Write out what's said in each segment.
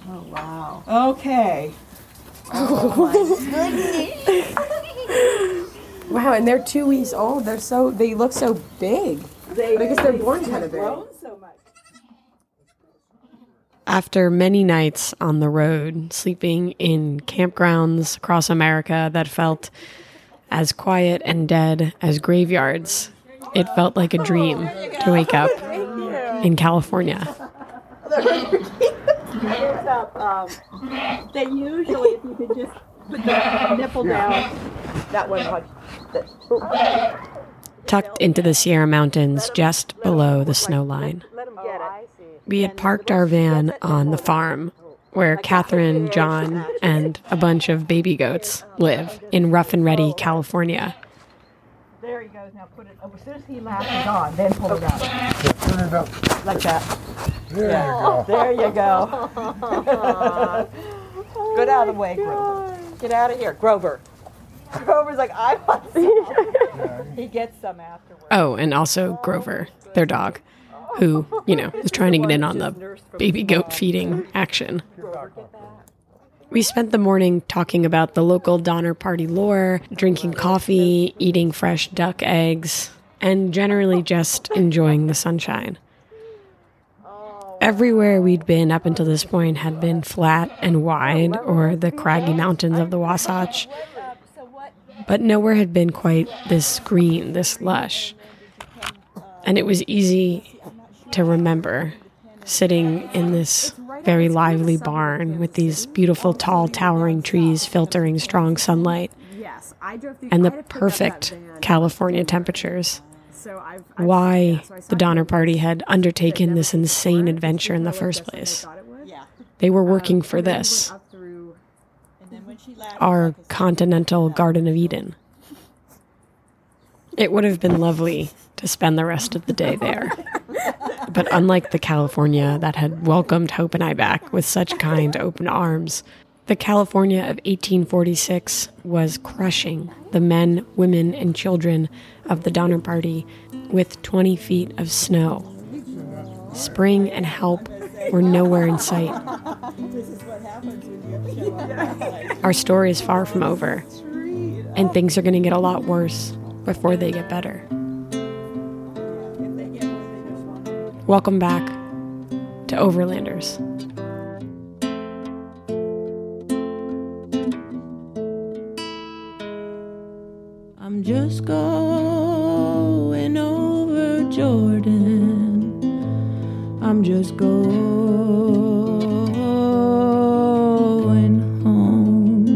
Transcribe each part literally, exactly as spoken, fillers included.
Oh, wow. Okay. Oh, my goodness. Wow, and they're two weeks old. They're so, they look so big. They, because they're born kind of big. Grown so much. After many nights on the road, sleeping in campgrounds across America that felt as quiet and dead as graveyards, it felt like a dream to wake up in California. um, they usually, if you could just put the nipple down, that one punch. Tucked into the Sierra Mountains just below the snow line. Let them get it. We had parked our van on the farm where Catherine, John, and a bunch of baby goats live in Rough and Ready, California. There he goes. Now put it, oh, as soon as he latches on, then pull it up. Yeah, turn it up. Like that. There you go. There you go. Get out of the way, Grover. Get out of here, Grover. Grover's like, I want some. He gets some afterwards. Oh, and also Grover, their dog, who, you know, is trying to get in on the baby goat feeding action. We spent the morning talking about the local Donner Party lore, drinking coffee, eating fresh duck eggs, and generally just enjoying the sunshine. Everywhere we'd been up until this point had been flat and wide, or the craggy mountains of the Wasatch, but nowhere had been quite this green, this lush. And it was easy to remember sitting in this very lively barn with these beautiful, tall, towering trees filtering strong sunlight and the perfect California temperatures. Why the Donner Party had undertaken this insane adventure in the first place. They were working for this, our continental Garden of Eden. It would have been lovely to spend the rest of the day there. But unlike the California that had welcomed Hope and I back with such kind, open arms, the California of eighteen forty-six was crushing the men, women, and children of the Donner Party with twenty feet of snow. Spring and help were nowhere in sight. Our story is far from over, and things are going to get a lot worse before they get better. Welcome back to Overlanders. I'm just going over Jordan. I'm just going home.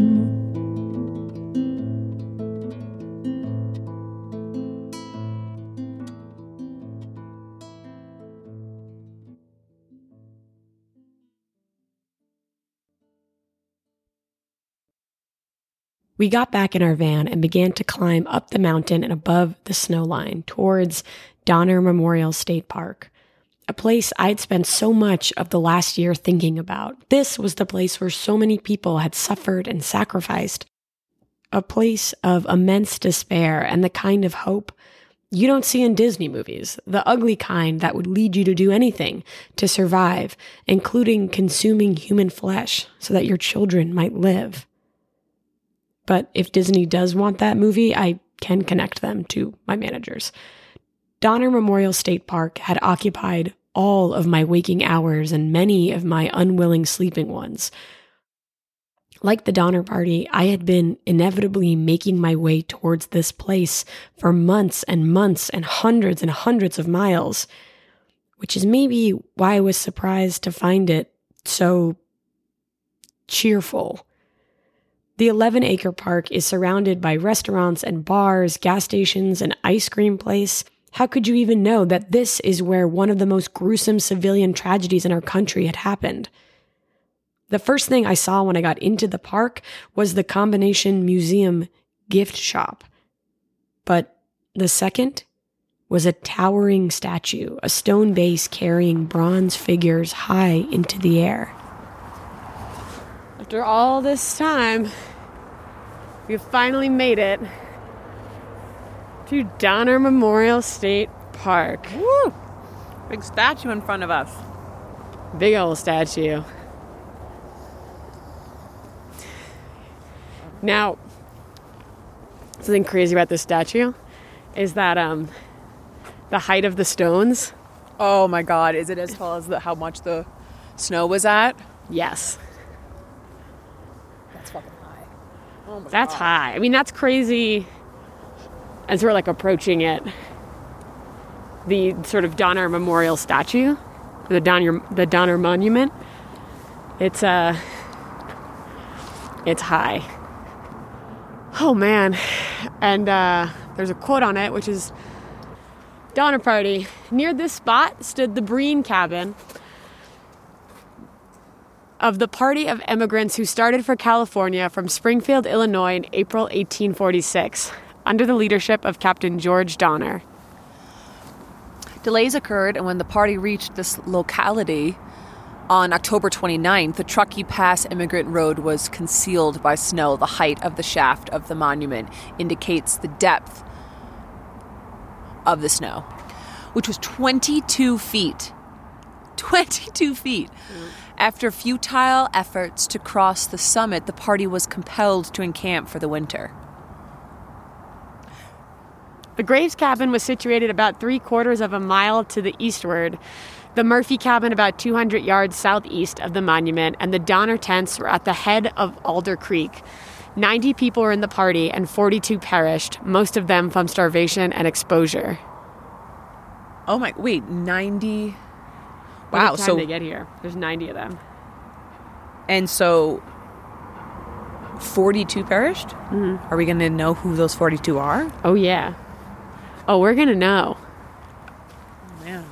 We got back in our van and began to climb up the mountain and above the snow line towards Donner Memorial State Park, a place I'd spent so much of the last year thinking about. This was the place where so many people had suffered and sacrificed, a place of immense despair and the kind of hope you don't see in Disney movies, the ugly kind that would lead you to do anything to survive, including consuming human flesh so that your children might live. But if Disney does want that movie, I can connect them to my managers. Donner Memorial State Park had occupied all of my waking hours and many of my unwilling sleeping ones. Like the Donner Party, I had been inevitably making my way towards this place for months and months and hundreds and hundreds of miles, which is maybe why I was surprised to find it so cheerful. The eleven-acre park is surrounded by restaurants and bars, gas stations, an ice cream place. How could you even know that this is where one of the most gruesome civilian tragedies in our country had happened? The first thing I saw when I got into the park was the Combination Museum gift shop. But the second was a towering statue, a stone base carrying bronze figures high into the air. After all this time, we've finally made it to Donner Memorial State Park. Woo! Big statue in front of us. Big old statue. Now, something crazy about this statue is that um, the height of the stones. Oh my God! Is it as tall as the, how much the snow was at? Yes, That's fucking high. Oh my that's God. high. I mean, that's crazy. As we're like approaching it, the sort of Donner Memorial statue, the Donner the Donner Monument. It's uh, it's high. Oh man, and uh, there's a quote on it, which is, Donner Party. Near this spot stood the Breen cabin of the party of immigrants who started for California from Springfield, Illinois in April eighteen forty-six, under the leadership of Captain George Donner. Delays occurred, and when the party reached this locality on October twenty-ninth, the Truckee Pass Immigrant Road was concealed by snow. The height of the shaft of the monument indicates the depth of the snow, which was twenty-two feet. twenty-two feet. Mm. After futile efforts to cross the summit, the party was compelled to encamp for the winter. The Graves cabin was situated about three quarters of a mile to the eastward, the Murphy cabin about two hundred yards southeast of the monument, and the Donner tents were at the head of Alder Creek. ninety people were in the party and forty-two perished, most of them from starvation and exposure. Oh my, wait, ninety? By Wow, the time so they get here, there's ninety of them. And so forty-two perished? Mm-hmm. Are we going to know who those forty-two are? Oh, yeah. Oh, we're going to know. Oh, man.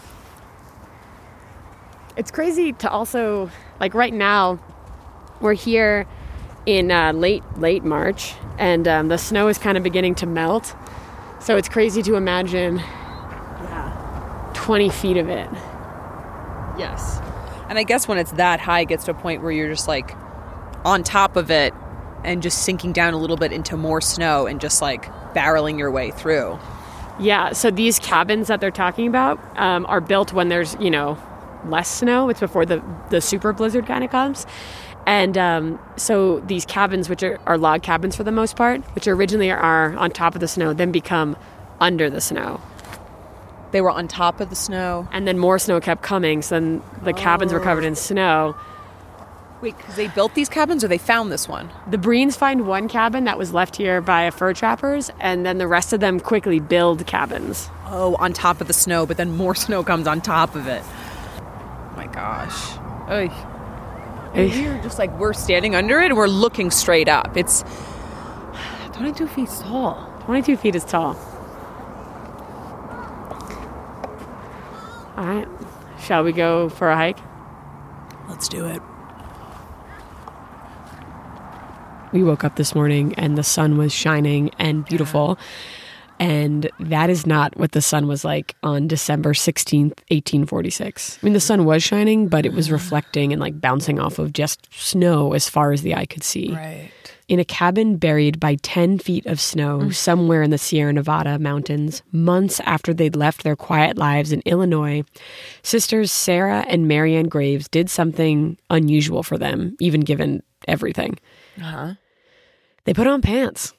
It's crazy to also, like right now, we're here in uh, late, late March, and um, the snow is kind of beginning to melt. So it's crazy to imagine Yeah. twenty feet of it. Yes. And I guess when it's that high, it gets to a point where you're just like on top of it and just sinking down a little bit into more snow and just like barreling your way through. Yeah, so these cabins that they're talking about um, are built when there's, you know, less snow. It's before the, the super blizzard kind of comes. And um, so these cabins, which are, are log cabins for the most part, which originally are on top of the snow, then become under the snow. They were on top of the snow. And then more snow kept coming, so then the cabins were covered in snow. Wait, because they built these cabins or they found this one? The Breens find one cabin that was left here by fur trappers, and then the rest of them quickly build cabins. Oh, on top of the snow, but then more snow comes on top of it. Oh my gosh. Oy. And we're just like, we're standing under it and we're looking straight up. It's twenty-two feet tall. twenty-two feet is tall. All right. Shall we go for a hike? Let's do it. We woke up this morning and the sun was shining and beautiful. And that is not what the sun was like on December sixteenth, eighteen forty-six. I mean, the sun was shining, but it was reflecting and like bouncing off of just snow as far as the eye could see. Right. In a cabin buried by ten feet of snow mm. somewhere in the Sierra Nevada mountains, months after they'd left their quiet lives in Illinois, sisters Sarah and Marianne Graves did something unusual for them, even given everything. Uh-huh. They put on pants.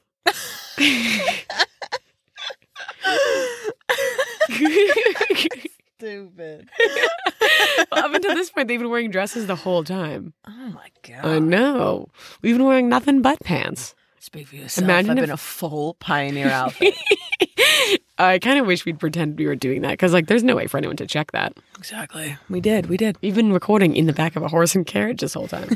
Stupid. Up until this point, they've been wearing dresses the whole time. Oh my god. I know. We've been wearing nothing but pants. Speak for yourself. Imagine I've if- been a full pioneer outfit. I kind of wish we'd pretend we were doing that because, like, there's no way for anyone to check that. Exactly. We did. We did. We've been recording in the back of a horse and carriage this whole time.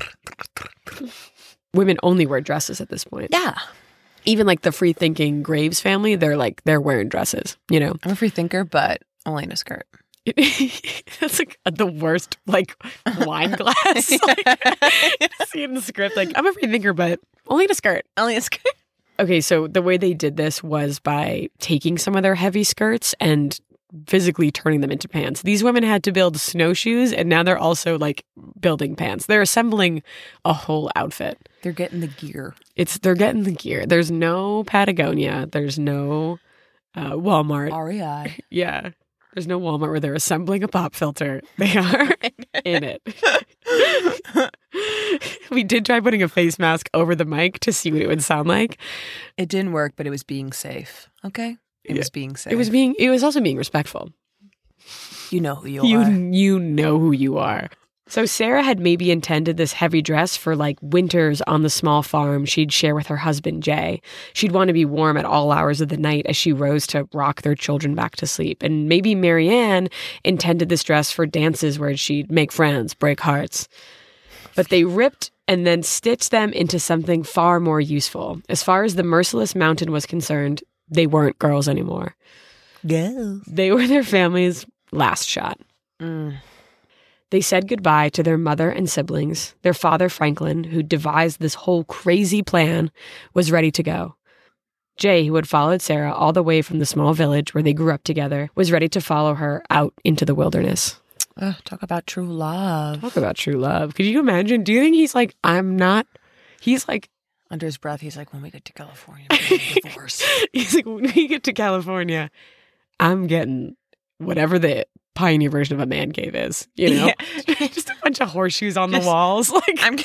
Women only wear dresses at this point. Yeah. Even like the free thinking Graves family, they're like, they're wearing dresses, you know? I'm a free thinker, but only in a skirt. That's like the worst, like, wine glass. Like, see it in the script, like, I'm a free thinker, but only in a skirt. Only a skirt. Okay, so the way they did this was by taking some of their heavy skirts and physically turning them into pants. These women had to build snowshoes, and now they're also like building pants. They're assembling a whole outfit. They're getting the gear. It's they're getting the gear. There's no Patagonia. There's no uh, Walmart. R E I. Yeah. There's no Walmart where they're assembling a pop filter. They are in it. We did try putting a face mask over the mic to see what it would sound like. It didn't work, but it was being safe. Okay? It Yeah. was being safe. It was being it was also being respectful. You know who you, You are. you know who you are. So Sarah had maybe intended this heavy dress for like winters on the small farm she'd share with her husband Jay. She'd want to be warm at all hours of the night as she rose to rock their children back to sleep. And maybe Marianne intended this dress for dances where she'd make friends, break hearts. But they ripped and then stitched them into something far more useful. As far as the Merciless Mountain was concerned, they weren't girls anymore. Girls. They were their family's last shot. Mm. They said goodbye to their mother and siblings. Their father, Franklin, who devised this whole crazy plan, was ready to go. Jay, who had followed Sarah all the way from the small village where they grew up together, was ready to follow her out into the wilderness. Ugh, talk about true love. Talk about true love. Could you imagine? Do you think he's like, I'm not? He's like, Under his breath, he's like, when we get to California, we're going to divorce. he's like, when we get to California, I'm getting whatever the pioneer version of a man cave is, you know? Just a bunch of horseshoes on the Just- walls. Like, I'm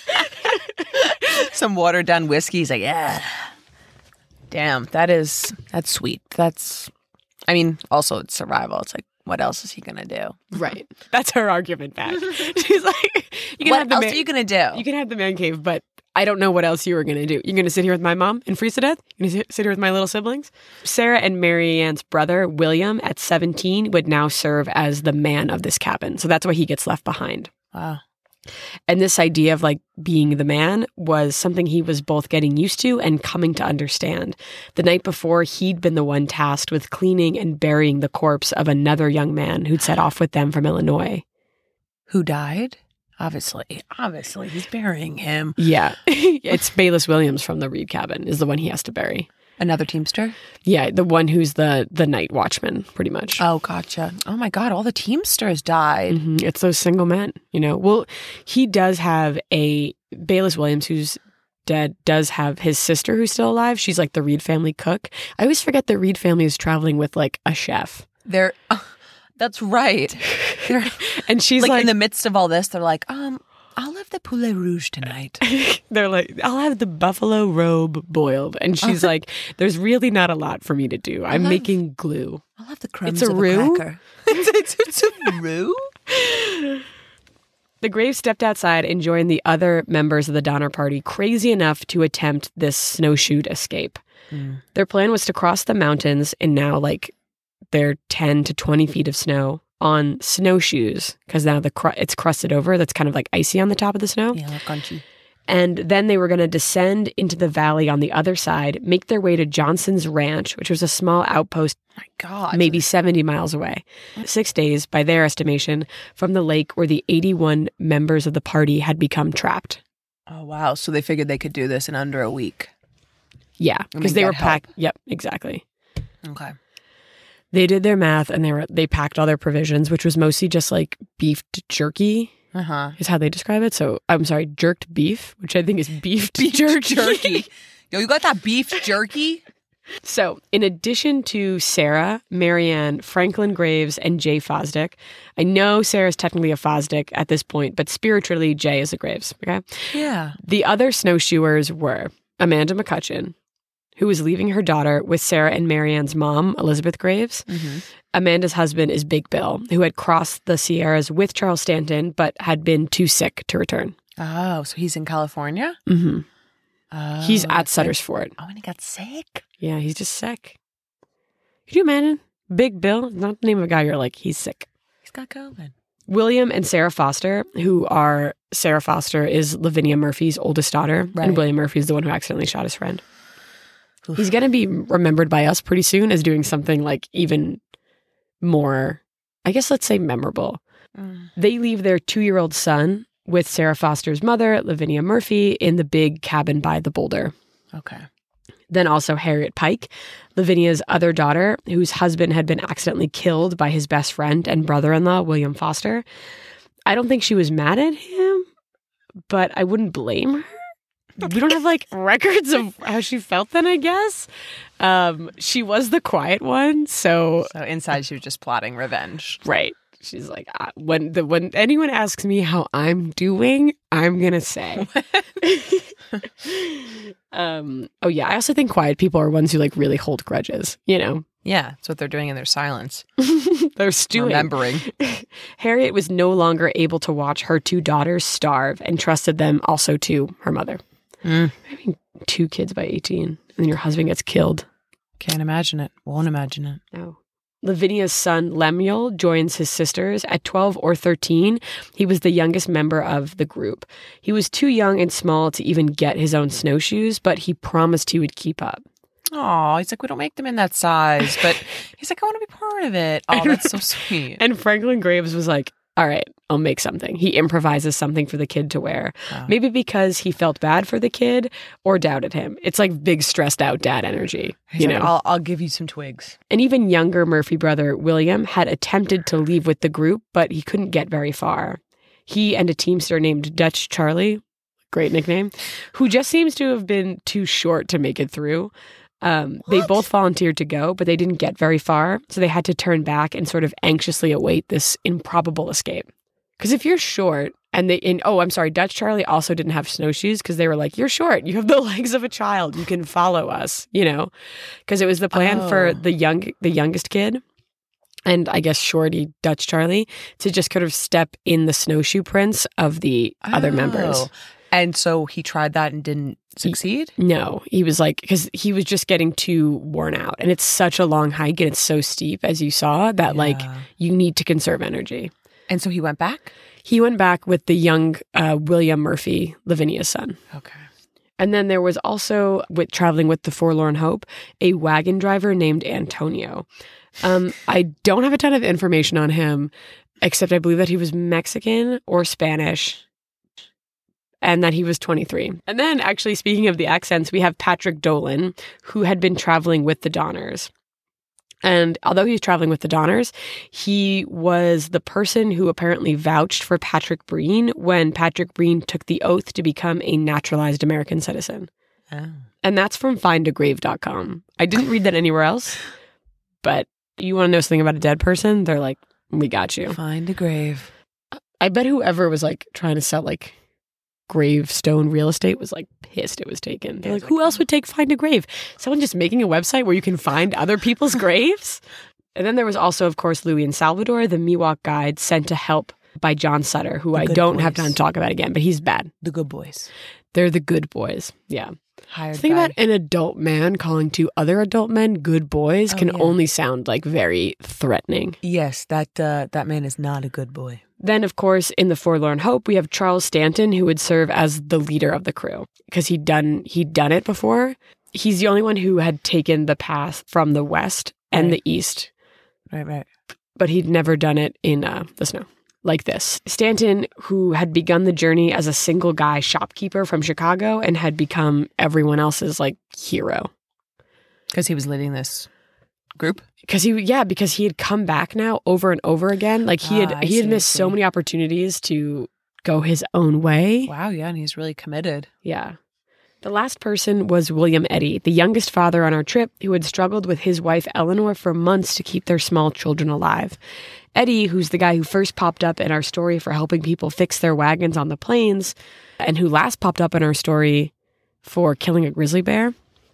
some watered down whiskey. He's like, yeah. Damn, that is, that's sweet. That's, I mean, also it's survival. It's like, what else is he going to do? right. That's her argument back. She's like, you can What have the else man, are you going to do? you can have the man cave, but I don't know what else you were going to do. You're going to sit here with my mom and freeze to death? You're going to sit here with my little siblings? Sarah and Mary Ann's brother, William, at seventeen, would now serve as the man of this cabin. So that's why he gets left behind. Wow. And this idea of like being the man was something he was both getting used to and coming to understand. The night before, he'd been the one tasked with cleaning and burying the corpse of another young man who'd set off with them from Illinois. Who died? Obviously. Obviously. He's burying him. Yeah. It's Bayless Williams from the Reed cabin is the one he has to bury. Another Teamster? Yeah, the one who's the the night watchman, pretty much. Oh, gotcha. Oh my God, all the Teamsters died. Mhm. It's those single men, you know. Well, he does have a Bayless Williams who's dead, does have his sister who's still alive. She's like the Reed family cook. I always forget the Reed family is traveling with like a chef. They're, uh, that's right. They're And she's like, like, in the midst of all this, they're like, um, I'll have the poulet rouge tonight. they're like, I'll have the buffalo robe boiled. And she's like, there's really not a lot for me to do. I'm love- making glue. I'll have the crumbs It's a of roux? a cracker. it's, it's, it's a roux? The Graves stepped outside and joined the other members of the Donner Party, crazy enough to attempt this snowshoed escape. Mm. Their plan was to cross the mountains in now like their ten to twenty feet of snow on snowshoes, because now the cr- it's crusted over. That's kind of like icy on the top of the snow. Yeah, like crunchy. And then they were going to descend into the valley on the other side, make their way to Johnson's Ranch, which was a small outpost My God. maybe seventy miles away. Six days, by their estimation, from the lake where the eighty-one members of the party had become trapped. Oh, wow. So they figured they could do this in under a week. Yeah, I because mean, they get were help. packed. Yep, exactly. Okay. They did their math and they were they packed all their provisions, which was mostly just like beef jerky, Uh-huh. is how they describe it. So I'm sorry, jerked beef, which I think is beef jerky. Jerky. Yo, you got that beef jerky? So, in addition to Sarah, Marianne, Franklin Graves, and Jay Fosdick, I know Sarah's technically a Fosdick at this point, but spiritually, Jay is a Graves. Okay. Yeah. The other snowshoers were Amanda McCutcheon, who was leaving her daughter with Sarah and Marianne's mom, Elizabeth Graves. Mm-hmm. Amanda's husband is Big Bill, who had crossed the Sierras with Charles Stanton, but had been too sick to return. Oh, so he's in California? Mm-hmm. Oh, He's at that's Sutter's right. Fort. Oh, and he got sick? Yeah, he's just sick. Could you imagine? Big Bill, not the name of a guy you're like, he's sick. He's got COVID. William and Sarah Foster, who are, Sarah Foster is Lavinia Murphy's oldest daughter, Right. and William Murphy is the one who accidentally shot his friend. He's going to be remembered by us pretty soon as doing something like even more, I guess let's say memorable. Mm. They leave their two-year-old son with Sarah Foster's mother, Lavinia Murphy, in the big cabin by the boulder. Okay. Then also Harriet Pike, Lavinia's other daughter, whose husband had been accidentally killed by his best friend and brother-in-law, William Foster. I don't think she was mad at him, but I wouldn't blame her. We don't have like records of how she felt then, I guess. Um, she was the quiet one, so So inside she was just plotting revenge. right. She's like, uh, when the when anyone asks me how I'm doing, I'm gonna say. um. Oh yeah. I also think quiet people are ones who like really hold grudges. You know. Yeah, that's what they're doing in their silence. They're stewing. Remembering. Harriet was no longer able to watch her two daughters starve and trusted them also to her mother. Mm. Having two kids by eighteen and then your husband gets killed. Can't imagine it. Won't imagine it. No. Lavinia's son, Lemuel, joins his sisters. At twelve or thirteen, he was the youngest member of the group. He was too young and small to even get his own snowshoes, but he promised he would keep up. Oh, he's like, we don't make them in that size. But he's like, I want to be part of it. Oh, that's so sweet. And Franklin Graves was like, all right, I'll make something. He improvises something for the kid to wear. Wow. Maybe because he felt bad for the kid or doubted him. It's like big stressed out dad energy. He's you like, know? I'll, I'll give you some twigs. An even younger Murphy brother, William, had attempted to leave with the group, but he couldn't get very far. He and a teamster named Dutch Charlie, great nickname, who just seems to have been too short to make it through. Um, they both volunteered to go, but they didn't get very far. So they had to turn back and sort of anxiously await this improbable escape. Because if you're short and they, and, oh, I'm sorry, Dutch Charlie also didn't have snowshoes because they were like, you're short. You have the legs of a child. You can follow us, you know, because it was the plan Oh. for the young, the youngest kid. And I guess shorty Dutch Charlie to just kind of step in the snowshoe prints of the other members. Oh. And so he tried that and didn't succeed? No, he was like, because he was just getting too worn out. And it's such a long hike and it's so steep, as you saw, that like Yeah. you need to conserve energy. And so he went back? He went back with the young uh, William Murphy, Lavinia's son. Okay. And then there was also, with traveling with the Forlorn Hope, a wagon driver named Antonio. Um, I don't have a ton of information on him, except I believe that he was Mexican or Spanish, and that he was twenty-three. And then, actually, speaking of the accents, we have Patrick Dolan, who had been traveling with the Donners. And although he was traveling with the Donners, he was the person who apparently vouched for Patrick Breen when Patrick Breen took the oath to become a naturalized American citizen. Oh. And that's from find a grave dot com. I didn't read that anywhere else, but you want to know something about a dead person? They're like, we got you. Find a grave. I bet whoever was like trying to sell like gravestone real estate was like pissed it was taken. They're like, who else would take Find a Grave? Someone just making a website where you can find other people's graves? And then there was also, of course, Louis and Salvador, the Miwok guide sent to help by John Sutter, who The I good don't have boys. time to talk about again, but he's bad. The good boys. They're the good boys. Yeah. Hired Think by- about an adult man calling two other adult men good boys Oh, can yeah. only sound like very threatening. Yes, that uh, that man is not a good boy. Then, of course, in the Forlorn Hope, we have Charles Stanton, who would serve as the leader of the crew because he'd done he'd done it before. He's the only one who had taken the path from the west and Right. the east, Right, right. but he'd never done it in uh, the snow like this. Stanton, who had begun the journey as a single guy shopkeeper from Chicago and had become everyone else's like hero. Because he was leading this group? Because he, yeah, because he had come back now over and over again. Like he had, Ah, I he had see, I missed so see. many opportunities to go his own way. Wow, yeah, and he's really committed. Yeah. The last person was William Eddy, the youngest father on our trip, who had struggled with his wife Eleanor for months to keep their small children alive. Eddy, who's the guy who first popped up in our story for helping people fix their wagons on the plains, and who last popped up in our story for killing a grizzly bear.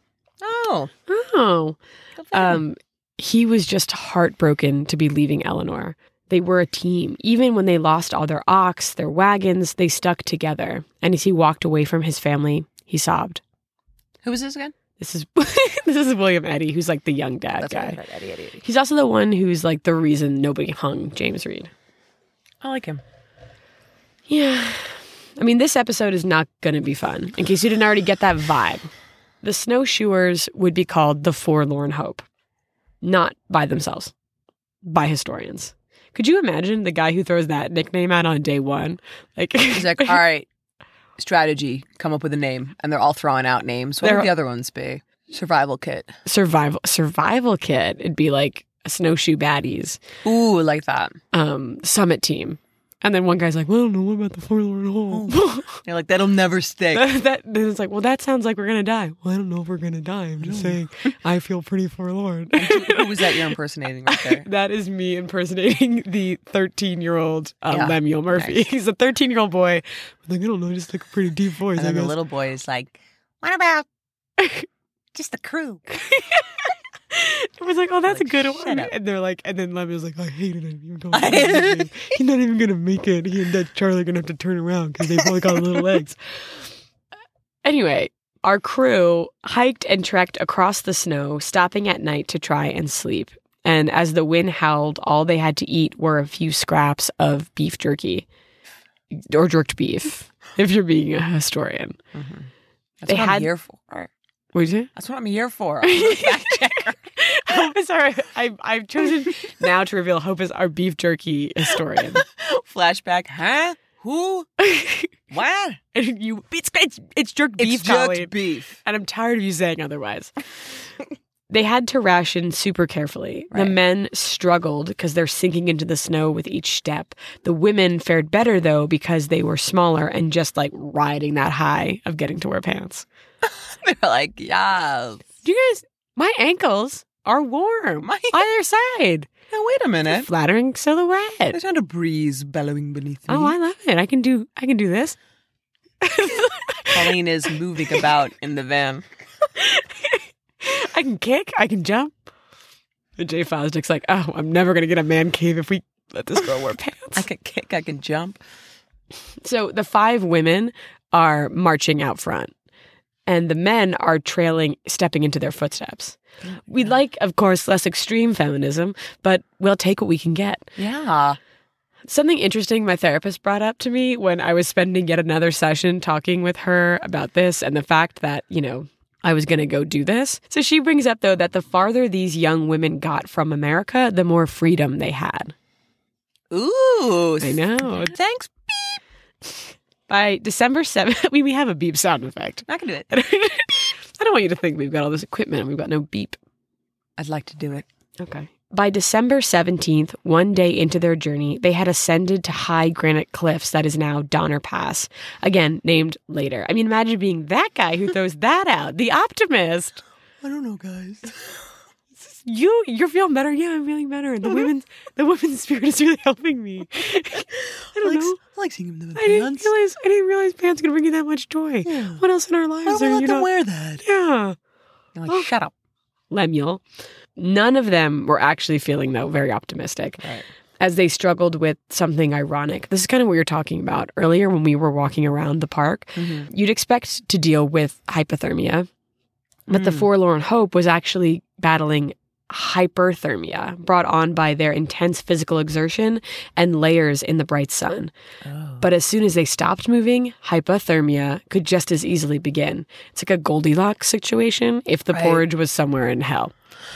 Oh. Oh. Um, he was just heartbroken to be leaving Eleanor. They were a team. Even when they lost all their ox, their wagons, they stuck together. And as he walked away from his family, he sobbed. Who was this again? This is this is William Eddy, who's like the young dad That's guy. right, right, Eddie, Eddie, Eddie. He's also the one who's like the reason nobody hung James Reed. I like him. Yeah. I mean, this episode is not going to be fun, in case you didn't already get that vibe. The snowshoers would be called the Forlorn Hope. Not by themselves, by historians. Could you imagine the guy who throws that nickname out on day one? Like, He's like, all right, strategy, come up with a name. And they're all throwing out names. What They're- would the other ones be? Survival kit. survival survival kit. It'd be like a snowshoe baddies, Ooh, like that. um, summit team. And then one guy's like, well, I don't know, what about the Forlorn Hope? You're like, that'll never stick. that, that, then it's like, well, that sounds like we're going to die. Well, I don't know if we're going to die. I'm just saying, I feel pretty forlorn. Who was that you're impersonating right there? That is me impersonating the thirteen-year-old uh, Yeah. Lemuel Murphy. Nice. He's a thirteen-year-old boy with, like, I don't know, just like a pretty deep voice. And I then the guess. little boy is like, what about just the crew? It was like, oh, that's Like, a good shut one. up. And they're like, and then Lemuel's like, I hated him. You don't know. He's not even going to make it. He and that Charlie are going to have to turn around because they've only got little legs. Anyway, our crew hiked and trekked across the snow, stopping at night to try and sleep. And as the wind howled, all they had to eat were a few scraps of beef jerky or jerked beef, if you're being a historian. Mm-hmm. That's They what had- I'm here for. What did you say? That's what I'm here for. I'm a fact checker. Hope is our, I, I've chosen now to reveal Hope is our beef jerky historian. Flashback, huh? Who? What? And you, it's, it's, it's jerked It's beef, jerked Colleen. beef. And I'm tired of you saying otherwise. They had to ration super carefully. The Right. men struggled because they're sinking into the snow with each step. The women fared better, though, because they were smaller and just like riding that high of getting to wear pants. They're like, yes. Do you guys, my ankles are warm. My- Either side. Now, wait a minute. Flattering silhouette. There's not a breeze bellowing beneath me. Oh, I love it. I can do, I can do this. Colleen is moving about in the van. I can kick. I can jump. And Jay Fosdick's like, oh, I'm never going to get a man cave if we let this girl wear pants. I can kick, I can jump. So the five women are marching out front, and the men are trailing, stepping into their footsteps. We'd like, of course, less extreme feminism, but we'll take what we can get. Yeah. Something interesting my therapist brought up to me when I was spending yet another session talking with her about this and the fact that, you know, I was going to go do this. So she brings up, though, that the farther these young women got from America, the more freedom they had. Ooh. I know. Thanks. By December seventh, we, we have a beep sound effect. I can do it. I don't want you to think we've got all this equipment and we've got no beep. I'd like to do it. Okay. By December seventeenth, one day into their journey, they had ascended to high granite cliffs that is now Donner Pass, again, named later. I mean, imagine being that guy who throws that out, the optimist. I don't know, guys. You, you're feeling better? Yeah, I'm feeling better. The women's, the women's spirit is really helping me. I don't I like, know. I like seeing him in the I didn't pants. realize, I didn't realize pants could bring you that much joy. Yeah. What else in our Why lives don't we are let you them not? wear that? Yeah. You're like, shut up. Lemuel. None of them were actually feeling, though, very optimistic. Right. As they struggled with something ironic. This is kind of what you were talking about earlier when we were walking around the park. Mm-hmm. You'd expect to deal with hypothermia, but the Mm. forlorn hope was actually battling hyperthermia brought on by their intense physical exertion and layers in the bright sun. Oh. But as soon as they stopped moving, hypothermia could just as easily begin. It's like a Goldilocks situation if the Right. porridge was somewhere in hell.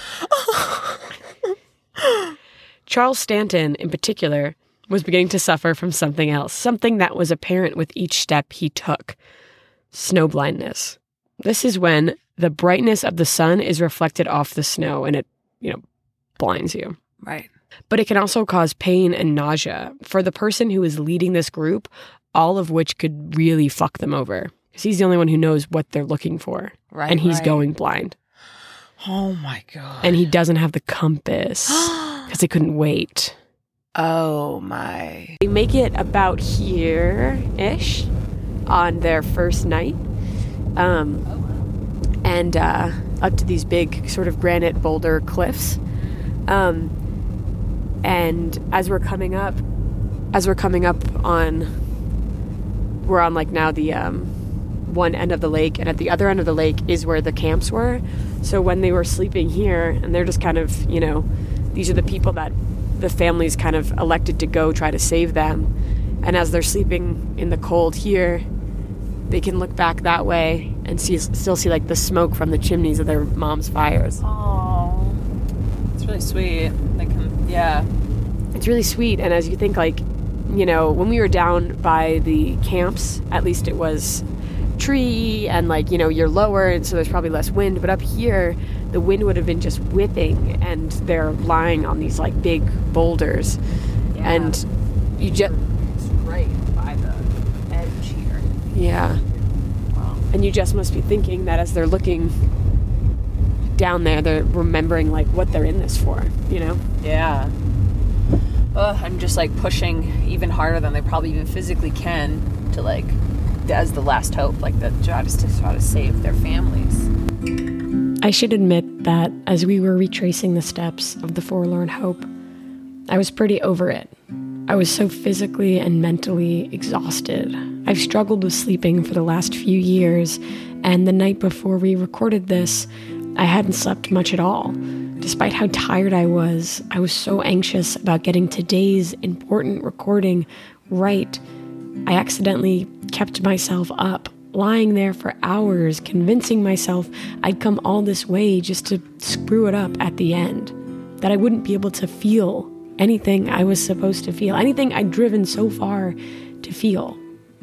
Charles Stanton, in particular, was beginning to suffer from something else, something that was apparent with each step he took: snow blindness. This is when the brightness of the sun is reflected off the snow and it, you know, blinds you. Right. But it can also cause pain and nausea for the person who is leading this group, all of which could really fuck them over. Because he's the only one who knows what they're looking for. Right. And he's right. going blind. Oh my God. And he doesn't have the compass because he couldn't wait. Oh my. They make it about here-ish on their first night. Um, and uh, up to these big sort of granite boulder cliffs. Um, and as we're coming up, as we're coming up on, we're on like now the um, one end of the lake, and at the other end of the lake is where the camps were. So when they were sleeping here, and they're just kind of, you know, these are the people that the families kind of elected to go try to save them. And as they're sleeping in the cold here, they can look back that way and see, still see like the smoke from the chimneys of their mom's fires. Oh, it's really sweet. They can, yeah. It's really sweet. And as you think, like, you know, when we were down by the camps, at least it was tree and like, you know, you're lower and so there's probably less wind. But up here, the wind would have been just whipping and they're lying on these like big boulders. Yeah. And you just... It's right by the edge here. Yeah. Wow. And you just must be thinking that as they're looking down there, they're remembering like what they're in this for, you know? Yeah. Ugh, I'm just like pushing even harder than they probably even physically can to like, as the last hope, like the try to, to try to save their families. I should admit that as we were retracing the steps of the Forlorn Hope, I was pretty over it. I was so physically and mentally exhausted. I've struggled with sleeping for the last few years, and the night before we recorded this, I hadn't slept much at all. Despite how tired I was, I was so anxious about getting today's important recording right. I accidentally kept myself up, lying there for hours, convincing myself I'd come all this way just to screw it up at the end, that I wouldn't be able to feel anything I was supposed to feel, anything I'd driven so far to feel.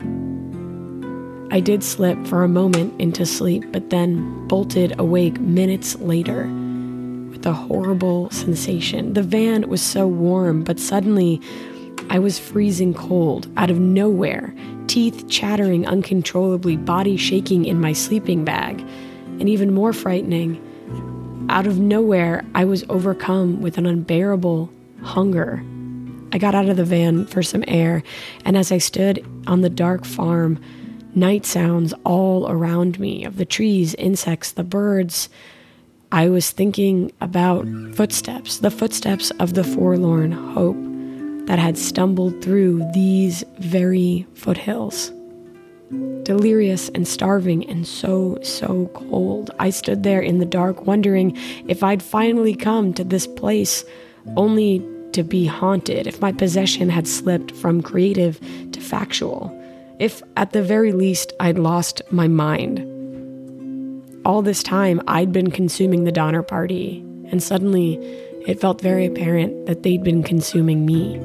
I did slip for a moment into sleep, but then bolted awake minutes later with a horrible sensation. The van was so warm, but suddenly I was freezing cold out of nowhere, teeth chattering uncontrollably, body shaking in my sleeping bag. And even more frightening, out of nowhere, I was overcome with an unbearable hunger. I got out of the van for some air, and as I stood on the dark farm, night sounds all around me of the trees, insects, the birds. I was thinking about footsteps, the footsteps of the Forlorn Hope that had stumbled through these very foothills. Delirious and starving and so, so cold, I stood there in the dark wondering if I'd finally come to this place only to be haunted, if my possession had slipped from creative to factual, if at the very least I'd lost my mind. All this time I'd been consuming the Donner Party, and suddenly it felt very apparent that they'd been consuming me.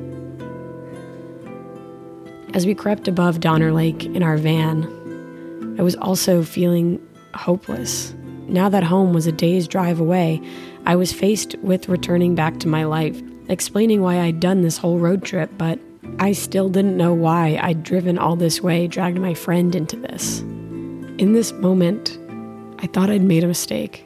As we crept above Donner Lake in our van, I was also feeling hopeless. Now that home was a day's drive away, I was faced with returning back to my life, explaining why I'd done this whole road trip, but I still didn't know why I'd driven all this way, dragged my friend into this. In this moment, I thought I'd made a mistake.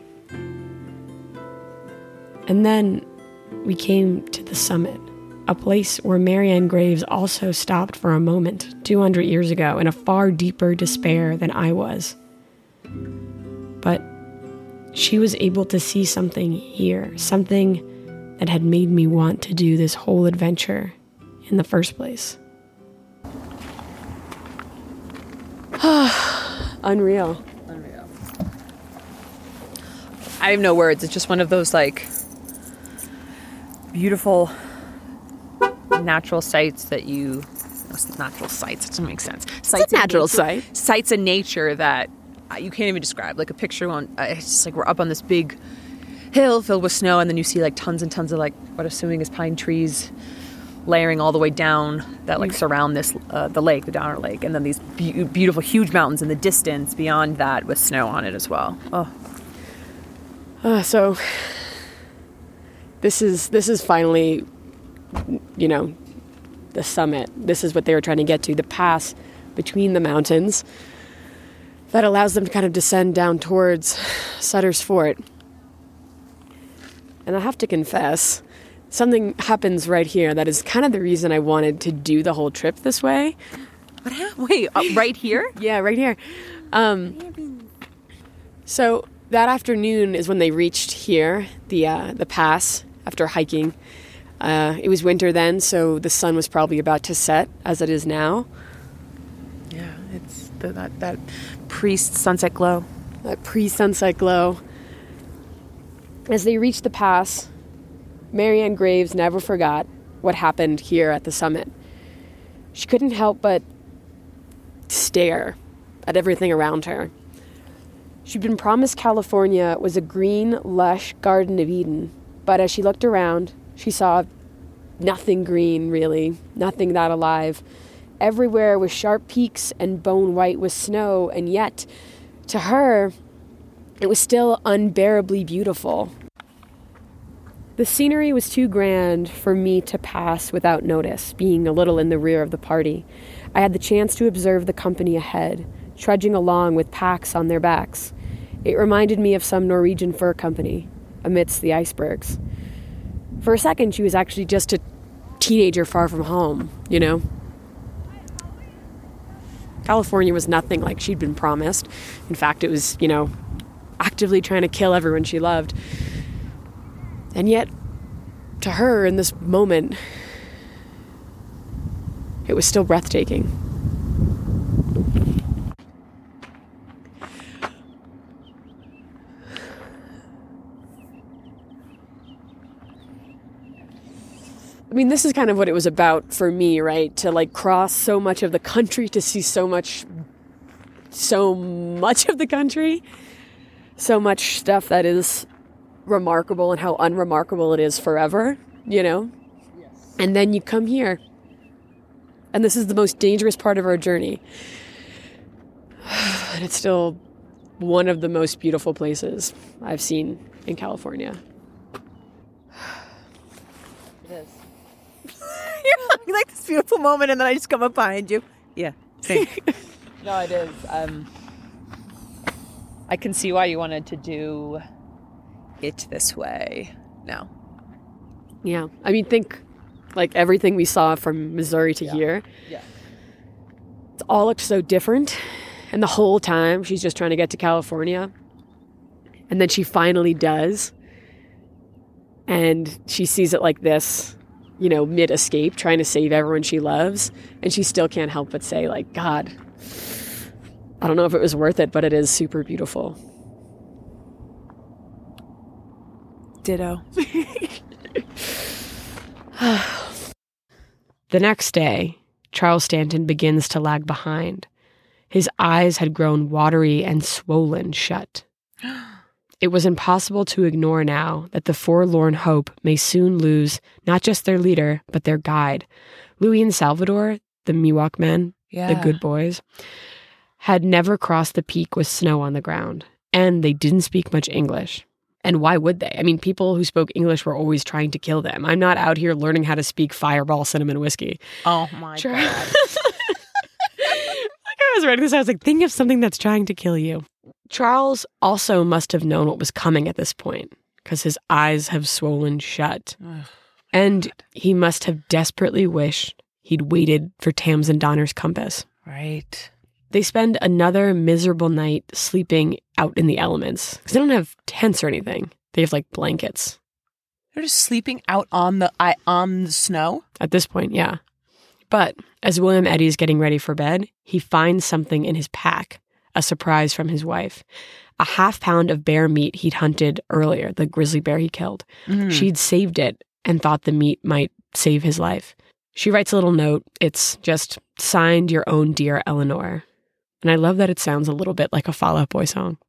And then we came to the summit, a place where Marianne Graves also stopped for a moment two hundred years ago in a far deeper despair than I was. But she was able to see something here, something that had made me want to do this whole adventure in the first place. Unreal. Unreal. I have no words. It's just one of those like beautiful natural sights that you natural sights, it doesn't make sense. Sights It's a natural nature, sight. Sights in nature that you can't even describe. Like a picture on, it's just like we're up on this big hill filled with snow, and then you see like tons and tons of like what I'm assuming is pine trees layering all the way down that like surround this uh, the lake, the Donner Lake, and then these be- beautiful huge mountains in the distance beyond that with snow on it as well. Oh, Uh, so this is this is finally, you know, the summit. This is what they were trying to get to, the pass between the mountains that allows them to kind of descend down towards Sutter's Fort. And I have to confess, something happens right here that is kind of the reason I wanted to do the whole trip this way. what happened? Wait, uh, right here? Yeah, right here. Um, so that afternoon is when they reached here, the uh, the pass, after hiking. Uh, it was winter then, so the sun was probably about to set, as it is now. Yeah, it's the, that that pre-sunset glow. That pre-sunset glow. As they reached the pass, Marianne Graves never forgot what happened here at the summit. She couldn't help but stare at everything around her. She'd been promised California was a green, lush Garden of Eden, but as she looked around, she saw nothing green, really, nothing that alive. Everywhere was sharp peaks and bone white with snow, and yet, to her, it was still unbearably beautiful. The scenery was too grand for me to pass without notice, being a little in the rear of the party. I had the chance to observe the company ahead, trudging along with packs on their backs. It reminded me of some Norwegian fur company amidst the icebergs. For a second, she was actually just a teenager far from home, you know? California was nothing like she'd been promised. In fact, it was, you know, actively trying to kill everyone she loved. And yet, to her, in this moment, it was still breathtaking. I mean, this is kind of what it was about for me, right? To like cross so much of the country, to see so much, so much of the country, so much stuff that is remarkable and how unremarkable it is forever, you know? Yes. And then you come here. And this is the most dangerous part of our journey. And it's still one of the most beautiful places I've seen in California. It is. You're having like this beautiful moment, and then I just come up behind you. Yeah. Same. No, it is. Um, I can see why you wanted to do it this way now. Yeah. I mean, think like everything we saw from Missouri to Yeah. here. yeah. It all looked so different. And the whole time she's just trying to get to California. And then she finally does. And she sees it like this, you know, mid-escape, trying to save everyone she loves. And she still can't help but say, like, God, I don't know if it was worth it, but it is super beautiful. Ditto. The next day, Charles Stanton begins to lag behind. His eyes had grown watery and swollen shut. It was impossible to ignore now that the forlorn hope may soon lose not just their leader, but their guide. Louis and Salvador, the Miwok men, Yeah. the good boys, had never crossed the peak with snow on the ground, and they didn't speak much English. And why would they? I mean, people who spoke English were always trying to kill them. I'm not out here learning how to speak Fireball cinnamon whiskey. Oh my Sure. God. Like I was writing this, I was like, think of something that's trying to kill you. Charles also must have known what was coming at this point, because his eyes have swollen shut. And he must have desperately wished he'd waited for Tamsin Donner's compass. Right. They spend another miserable night sleeping out in the elements, because they don't have tents or anything. They have like blankets. They're just sleeping out on the I on the snow. At this point, yeah. But as William Eddy's getting ready for bed, he finds something in his pack, a surprise from his wife. A half pound of bear meat he'd hunted earlier, the grizzly bear he killed. Mm. She'd saved it and thought the meat might save his life. She writes a little note. It's just, signed, your own dear Eleanor. And I love that it sounds a little bit like a Fall Out Boy song.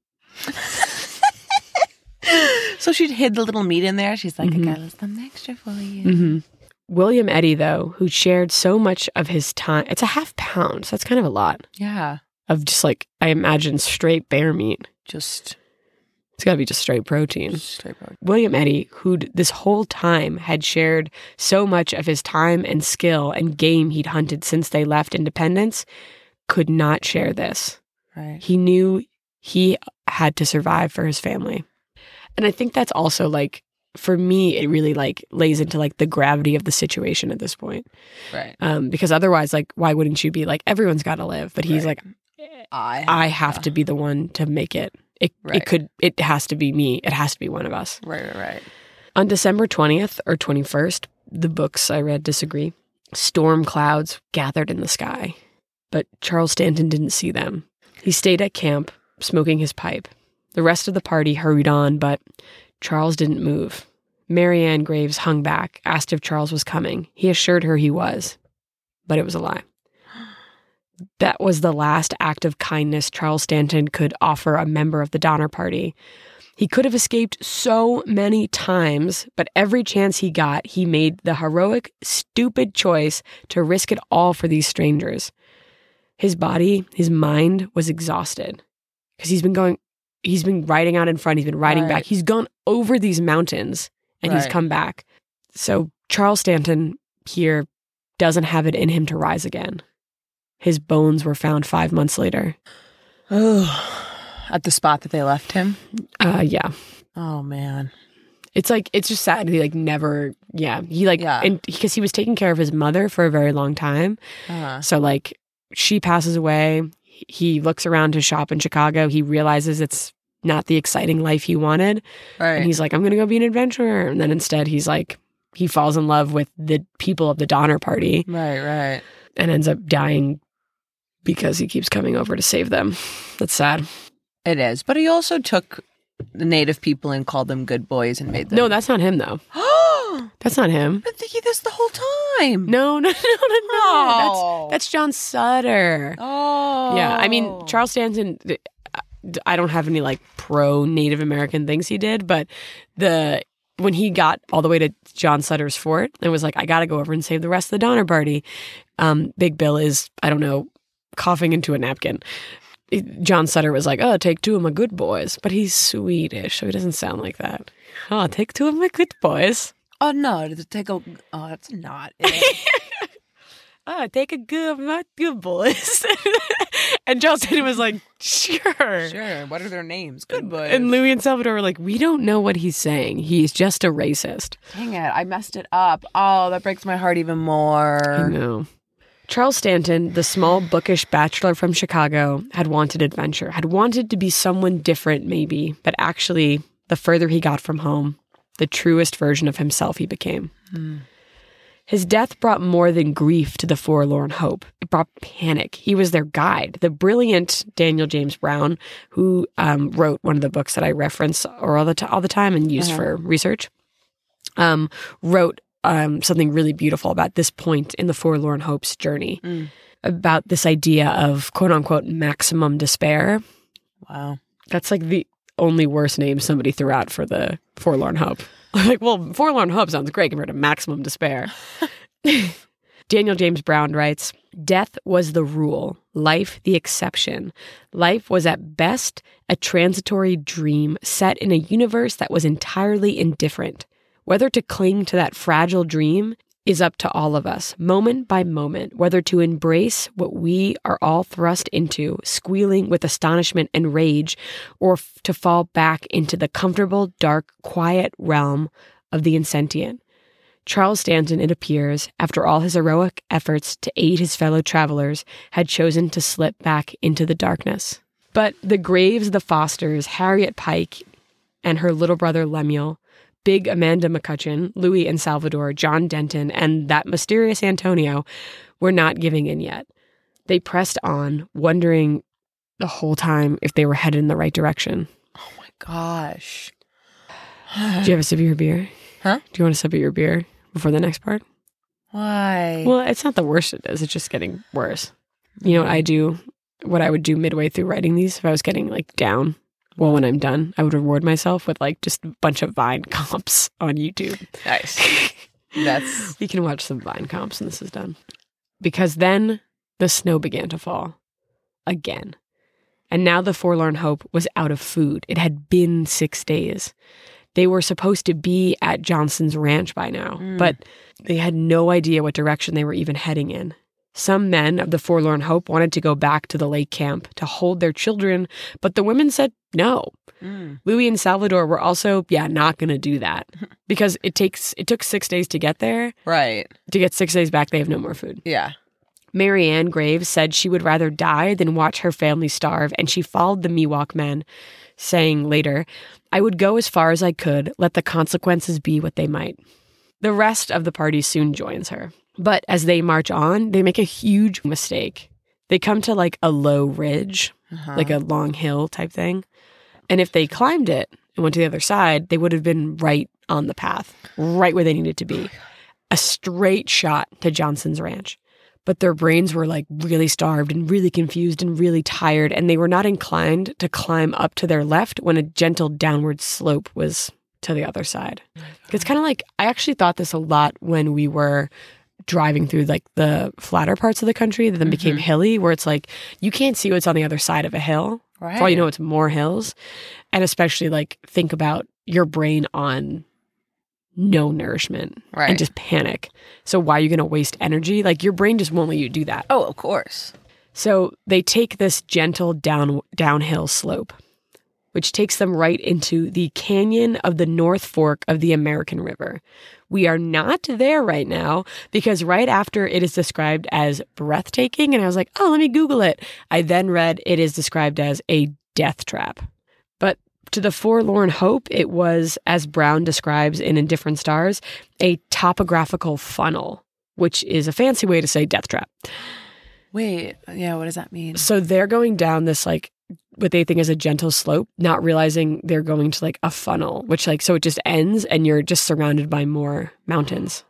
So she'd hid the little meat in there. She's like, Mhm. I got some extra for you. Mm-hmm. William Eddy, though, who shared so much of his time, it's a half pound, so that's kind of a lot Yeah. of just like, I imagine, straight bear meat. Just It's got to be just straight protein. straight forward. William Eddy, who this whole time had shared so much of his time and skill and game he'd hunted since they left Independence, could not share this. Right. He knew he had to survive for his family. And I think that's also like, for me, it really like lays into like the gravity of the situation at this point. Right. Um, because otherwise, like, why wouldn't you be like, everyone's got to live? But he's Right. like, I I have to be the one to make it. It, Right. it could, it has to be me. It has to be one of us. Right, right, right. On December twentieth or twenty-first, the books I read disagree. Storm clouds gathered in the sky, but Charles Stanton didn't see them. He stayed at camp, smoking his pipe. The rest of the party hurried on, but Charles didn't move. Marianne Graves hung back, asked if Charles was coming. He assured her he was, but it was a lie. That was the last act of kindness Charles Stanton could offer a member of the Donner Party. He could have escaped so many times, but every chance he got, he made the heroic, stupid choice to risk it all for these strangers. His body, his mind was exhausted because he's been going, he's been riding out in front, he's been riding Right. back. He's gone over these mountains and he's Right. come back. So Charles Stanton here doesn't have it in him to rise again. His bones were found five months later. Oh, at the spot that they left him? Uh, yeah. Oh, man. It's like, it's just sad. He like never, yeah. He like, Yeah. and because he was taking care of his mother for a very long time. Uh, So like she passes away. He looks around to shop in Chicago. He realizes it's not the exciting life he wanted. right. And he's like, I'm going to go be an adventurer. And then instead he's like, he falls in love with the people of the Donner Party right, right. and ends up dying because he keeps coming over to save them. That's sad. It is. But he also took the native people and called them good boys and made them. No, that's not him though. Oh, That's not him. been thinking this the whole time. No, no, no, no, no. Oh. That's, that's John Sutter. Oh. Yeah, I mean, Charles Stanton, th- I don't have any like pro Native American things he did, but the when he got all the way to John Sutter's fort and was like, I got to go over and save the rest of the Donner Party. Um, Big Bill is, I don't know, coughing into a napkin. John Sutter was like, oh, take two of my good boys. But he's Swedish, so he doesn't sound like that. Oh, take two of my good boys. Oh, no. to Take a. Oh, that's not it. Oh, take a good of my good boys. And Charles Stanton was like, sure. Sure. What are their names? Good boys. And Louis and Salvador were like, we don't know what he's saying. He's just a racist. Dang it. I messed it up. Oh, that breaks my heart even more. I know. Charles Stanton, the small, bookish bachelor from Chicago, had wanted adventure, had wanted to be someone different, maybe, but actually, the further he got from home, the truest version of himself he became. Mm. His death brought more than grief to the forlorn hope. It brought panic. He was their guide. The brilliant Daniel James Brown, who um, wrote one of the books that I reference all the, t- all the time and use Uh-huh. for research, um, wrote um, something really beautiful about this point in the forlorn hope's journey, Mm. about this idea of quote-unquote maximum despair. Wow. That's like the only worst name somebody threw out for the forlorn hope. Like, well, forlorn hope sounds great compared to maximum despair. Daniel James Brown writes, death was the rule, life the exception. Life was at best a transitory dream set in a universe that was entirely indifferent. Whether to cling to that fragile dream is up to all of us, moment by moment, whether to embrace what we are all thrust into, squealing with astonishment and rage, or f- to fall back into the comfortable, dark, quiet realm of the insentient. Charles Stanton, it appears, after all his heroic efforts to aid his fellow travelers, had chosen to slip back into the darkness. But the Graves, the Fosters, Harriet Pike, and her little brother Lemuel, Big Amanda McCutcheon, Louis and Salvador, John Denton, and that mysterious Antonio were not giving in yet. They pressed on, wondering the whole time if they were headed in the right direction. Oh my gosh. Do you have a sip of your beer? Huh? Do you want a sip of your beer before the next part? Why? Well, it's not the worst it is. It's just getting worse. You know what I do? What I would do midway through writing these if I was getting like down? Well, when I'm done, I would reward myself with like just a bunch of Vine comps on YouTube. Nice. That's We can watch some Vine comps when this is done. Because then the snow began to fall again. And now the forlorn hope was out of food. It had been six days. They were supposed to be at Johnson's ranch by now, Mm. but they had no idea what direction they were even heading in. Some men of the Forlorn Hope wanted to go back to the lake camp to hold their children, but the women said no. Mm. Louis and Salvador were also, yeah, not going to do that because it takes it took six days to get there. right. To get six days back, they have no more food. Yeah. Mary Ann Graves said she would rather die than watch her family starve, and she followed the Miwok men, saying later, I would go as far as I could, let the consequences be what they might. The rest of the party soon joins her. But as they march on, they make a huge mistake. They come to like a low ridge, Uh-huh. like a long hill type thing. And if they climbed it and went to the other side, they would have been right on the path, right where they needed to be. A straight shot to Johnson's ranch. But their brains were like really starved and really confused and really tired, and they were not inclined to climb up to their left when a gentle downward slope was to the other side. It's kind of like, I actually thought this a lot when we were driving through like the flatter parts of the country that then became Mhm. hilly, where it's like you can't see what's on the other side of a hill. Right. For all you know, it's more hills. And especially like think about your brain on no nourishment Right. and just panic. So why are you going to waste energy? Like your brain just won't let you do that. Oh, of course. So they take this gentle down downhill slope, which takes them right into the canyon of the North Fork of the American River. We are not there right now because right after it is described as breathtaking, and I was like, oh, let me Google it. I then read it is described as a death trap. But to the Forlorn Hope, it was, as Brown describes in Indifferent Stars, a topographical funnel, which is a fancy way to say death trap. Wait, yeah, what does that mean? So they're going down this, like, what they think is a gentle slope, not realizing they're going to, like, a funnel, which, like, so it just ends and you're just surrounded by more mountains.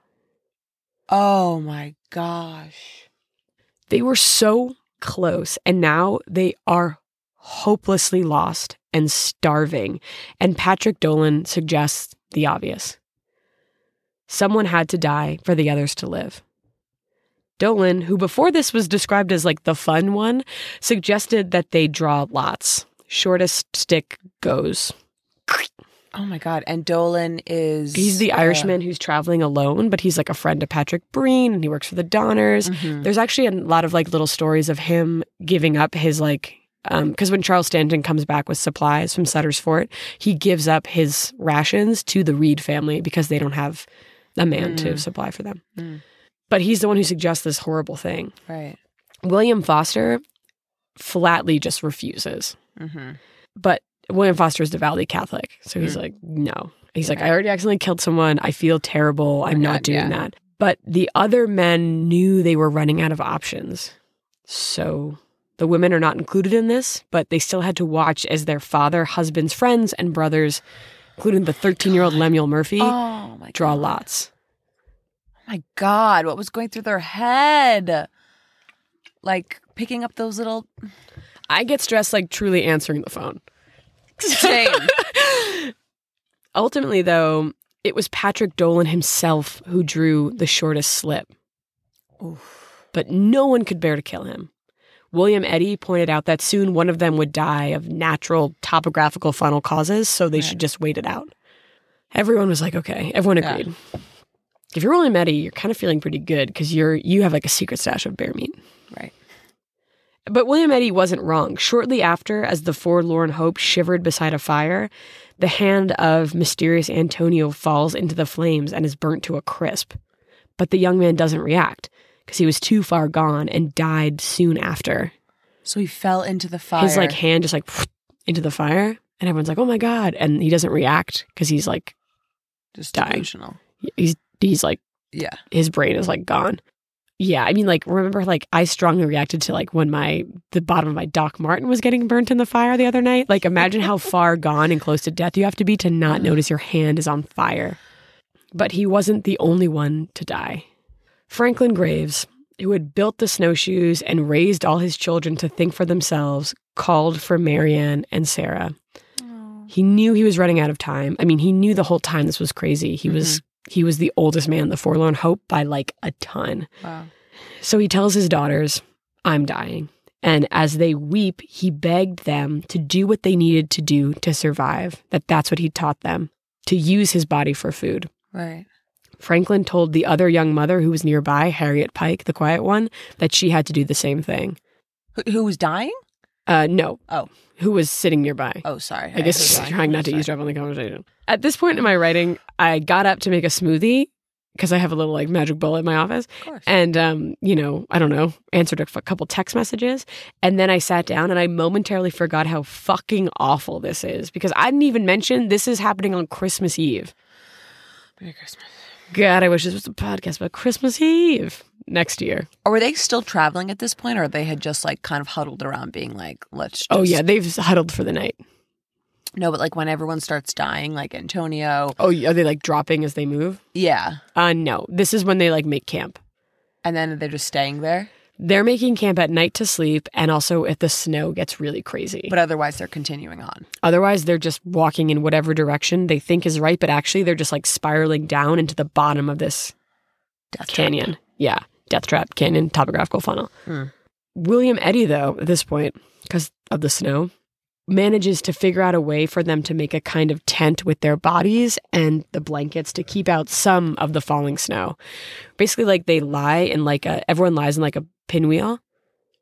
Oh my gosh. They were so close, and now they are hopelessly lost and starving. And Patrick Dolan suggests the obvious. Someone had to die for the others to live. Dolan, who before this was described as like the fun one, suggested that they draw lots. Shortest stick goes. Oh my God. And Dolan is... He's the uh, Irishman who's traveling alone, but he's like a friend of Patrick Breen, and he works for the Donners. Mhm. There's actually a lot of like little stories of him giving up his like... Because um, when Charles Stanton comes back with supplies from Sutter's Fort, he gives up his rations to the Reed family because they don't have a man Mm. to supply for them. Mm. But he's the one who suggests this horrible thing. Right. William Foster flatly just refuses. Mm-hmm. But William Foster is devoutly Catholic. So he's Mm. like, no. He's like, Right. I already accidentally killed someone. I feel terrible. I'm not God, doing yeah. that. But the other men knew they were running out of options. So the women are not included in this, but they still had to watch as their father, husbands, friends, and brothers, including the thirteen-year-old Lemuel Murphy, Oh my draw God. lots. Oh my God. What was going through their head? Like picking up those little... I get stressed like truly answering the phone. Same. Ultimately, though, it was Patrick Dolan himself who drew the shortest slip. But no one could bear to kill him. William Eddy pointed out that soon one of them would die of natural topographical funnel causes, so they Right. should just wait it out. Everyone was like, okay. Everyone Yeah. agreed. If you're William Eddy, you're kind of feeling pretty good because you're you have like a secret stash of bear meat. Right. But William Eddy wasn't wrong. Shortly after, as the Forlorn Hope shivered beside a fire, the hand of mysterious Antonio falls into the flames and is burnt to a crisp. But the young man doesn't react because he was too far gone and died soon after. So he fell into the fire. His like hand just like into the fire, and everyone's like, "Oh my god!" And he doesn't react because he's like Just dying. delusional. he's he's like Yeah. his brain is like gone. Yeah, I mean, like, remember, like, I strongly reacted to, like, when my, the bottom of my Doc Martin was getting burnt in the fire the other night. Like, imagine how far gone and close to death you have to be to not notice your hand is on fire. But he wasn't the only one to die. Franklin Graves, who had built the snowshoes and raised all his children to think for themselves, called for Marianne and Sarah. He knew he was running out of time. I mean, he knew the whole time this was crazy. He was he was the oldest man in the Forlorn Hope by like a ton. Wow. So he tells his daughters, I'm dying. And as they weep, he begged them to do what they needed to do to survive, that that's what he taught them, to use his body for food. Right. Franklin told the other young mother who was nearby, Harriet Pike, the quiet one, that she had to do the same thing. Who, who was dying? Uh, no. Oh. Who was sitting nearby. Oh, sorry. I guess heard just dying. trying not to Sorry. eavesdrop on the conversation. At this point in my writing, I got up to make a smoothie because I have a little like magic bullet in my office. Of course. And, um, you know, I don't know, answered a f- couple text messages. And then I sat down and I momentarily forgot how fucking awful this is because I didn't even mention this is happening on Christmas Eve. Merry Christmas. God, I wish this was a podcast about Christmas Eve next year. Or were they still traveling at this point, or they had just like kind of huddled around being like, let's just... Oh, yeah, they've huddled for the night. No, but like when everyone starts dying, like Antonio. Oh, are they like dropping as they move? Yeah. Uh, no, this is when they like make camp. And then they're just staying there. They're making camp at night to sleep, and also if the snow gets really crazy. But otherwise, they're continuing on. Otherwise, they're just walking in whatever direction they think is right, but actually they're just like spiraling down into the bottom of this Death canyon. trap. Yeah, death trap, canyon, topographical funnel. Hmm. William Eddy, though, at this point, because of the snow, manages to figure out a way for them to make a kind of tent with their bodies and the blankets to keep out some of the falling snow. Basically, like they lie in like a, everyone lies in like a pinwheel.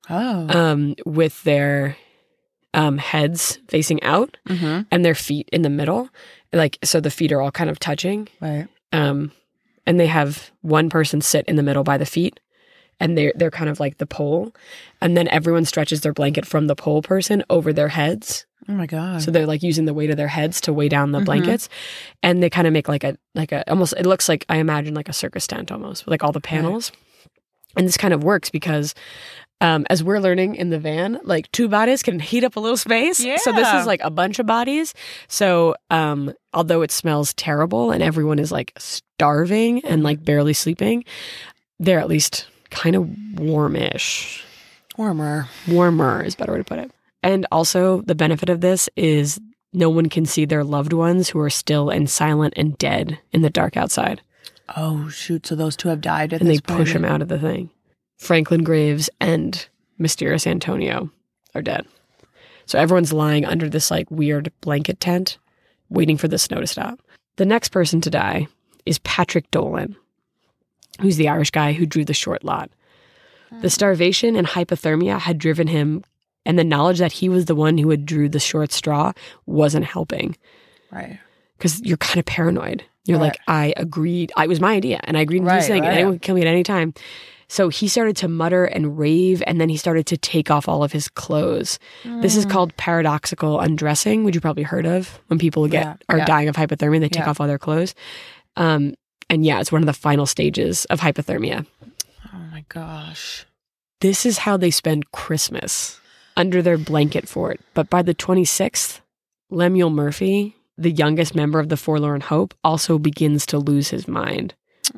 Oh. um, with their um, heads facing out Mm-hmm. and their feet in the middle. Like, so the feet are all kind of touching. Right. Um, and they have one person sit in the middle by the feet, and they're, they're kind of like the pole. And then everyone stretches their blanket from the pole person over their heads. Oh my God. So they're like using the weight of their heads to weigh down the blankets. And they kind of make like a, like a, almost, it looks like, I imagine like a circus tent almost, with like all the panels. And this kind of works because um, as we're learning in the van, like two bodies can heat up a little space. So this Yeah. is like a bunch of bodies. So um, although it smells terrible and everyone is like starving and like barely sleeping, they're at least kind of warmish. Warmer. Warmer is a better way to put it. And also the benefit of this is no one can see their loved ones who are still and silent and dead in the dark outside. Oh, shoot. So those two have died at And they this point? push him out of the thing. Franklin Graves and Mysterious Antonio are dead. So everyone's lying under this like weird blanket tent, waiting for the snow to stop. The next person to die is Patrick Dolan, who's the Irish guy who drew the short lot. The starvation and hypothermia had driven him, and the knowledge that he was the one who had drew the short straw wasn't helping. Right. Because you're kind of paranoid. You're Right. like, I agreed. I, it was my idea, and I agreed to Right, this thing, and right. anyone can kill me at any time. So he started to mutter and rave, and then he started to take off all of his clothes. This is called paradoxical undressing, which you probably heard of when people get Yeah, are yeah. dying of hypothermia. They take Yeah. off all their clothes. Um, and yeah, it's one of the final stages of hypothermia. Oh my gosh. This is how they spend Christmas, under their blanket fort. But by the twenty-sixth, Lemuel Murphy, the youngest member of the Forlorn Hope, also begins to lose his mind.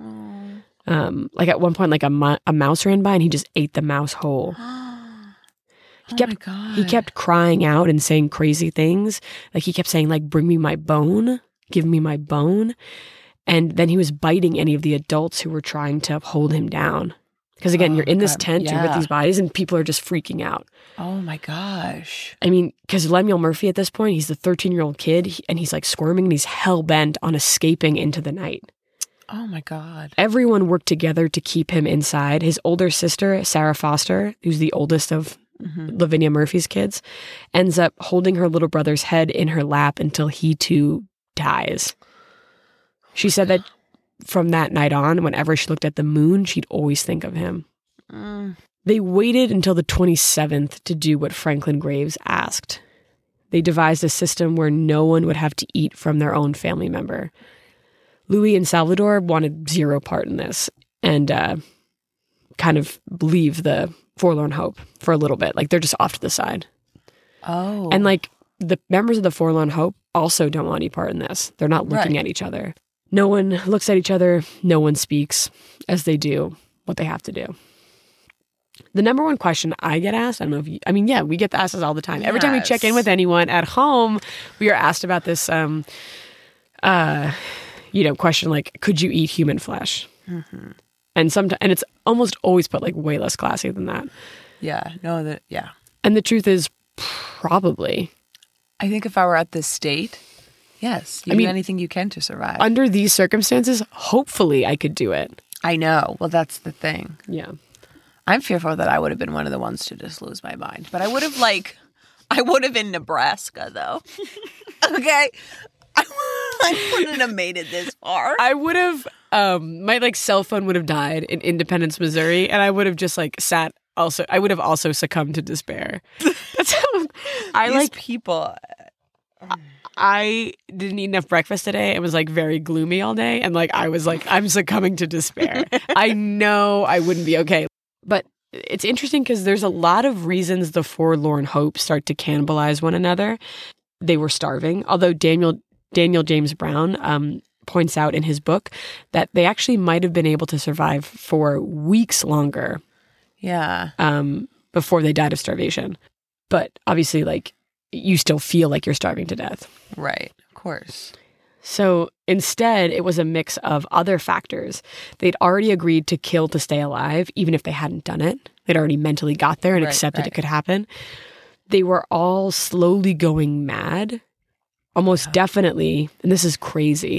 Um, like at one point, like a, mu- a mouse ran by and he just ate the mouse whole. He Oh kept my God. he kept crying out and saying crazy things. Like he kept saying, like, bring me my bone, give me my bone. And then he was biting any of the adults who were trying to hold him down. Because again, Oh you're in my this God, tent, you're with yeah. these bodies, and people are just freaking out. Oh my gosh. I mean, because Lemuel Murphy at this point, he's the thirteen-year-old kid, he- and he's like squirming, and he's hell-bent on escaping into the night. Oh my God. Everyone worked together to keep him inside. His older sister, Sarah Foster, who's the oldest of Lavinia Murphy's kids, ends up holding her little brother's head in her lap until he too dies. She said that from that night on, whenever she looked at the moon, she'd always think of him. They waited until the twenty-seventh to do what Franklin Graves asked. They devised a system where no one would have to eat from their own family member. Louis and Salvador wanted zero part in this and uh, kind of leave the Forlorn Hope for a little bit. Like they're just off to the side. Oh. And like the members of the Forlorn Hope also don't want any part in this. They're not looking Right. at each other. No one looks at each other. No one speaks as they do what they have to do. The number one question I get asked, I don't know if you, I mean, yeah, we get asked this all the time. Every time we check in Yes. with anyone at home, we are asked about this, um, uh, you know, question like, could you eat human flesh? Mm-hmm. And sometimes, and it's almost always put like way less classy than that. Yeah. No, that, yeah. And the truth is, probably. I think if I were at this state, yes. You I do mean, anything you can to survive. Under these circumstances, hopefully I could do it. I know. Well, that's the thing. Yeah. I'm fearful that I would have been one of the ones to just lose my mind. But I would have, like, I would have in Nebraska, though. Okay? I, I wouldn't have made it this far. I would have, um, my like cell phone would have died in Independence, Missouri, and I would have just like sat also, I would have also succumbed to despair. That's how I These like, people. I didn't eat enough breakfast today and was like very gloomy all day. And like, I was like, I'm succumbing to despair. I know I wouldn't be okay. But it's interesting because there's a lot of reasons the Forlorn Hope start to cannibalize one another. They were starving, although Daniel Daniel James Brown um, points out in his book that they actually might have been able to survive for weeks longer Yeah. um, before they died of starvation. But obviously, like, you still feel like you're starving to death. Right. Of course. So instead, it was a mix of other factors. They'd already agreed to kill to stay alive, even if they hadn't done it. They'd already mentally got there and Right, accepted right. it could happen. They were all slowly going mad, almost definitely, and this is crazy,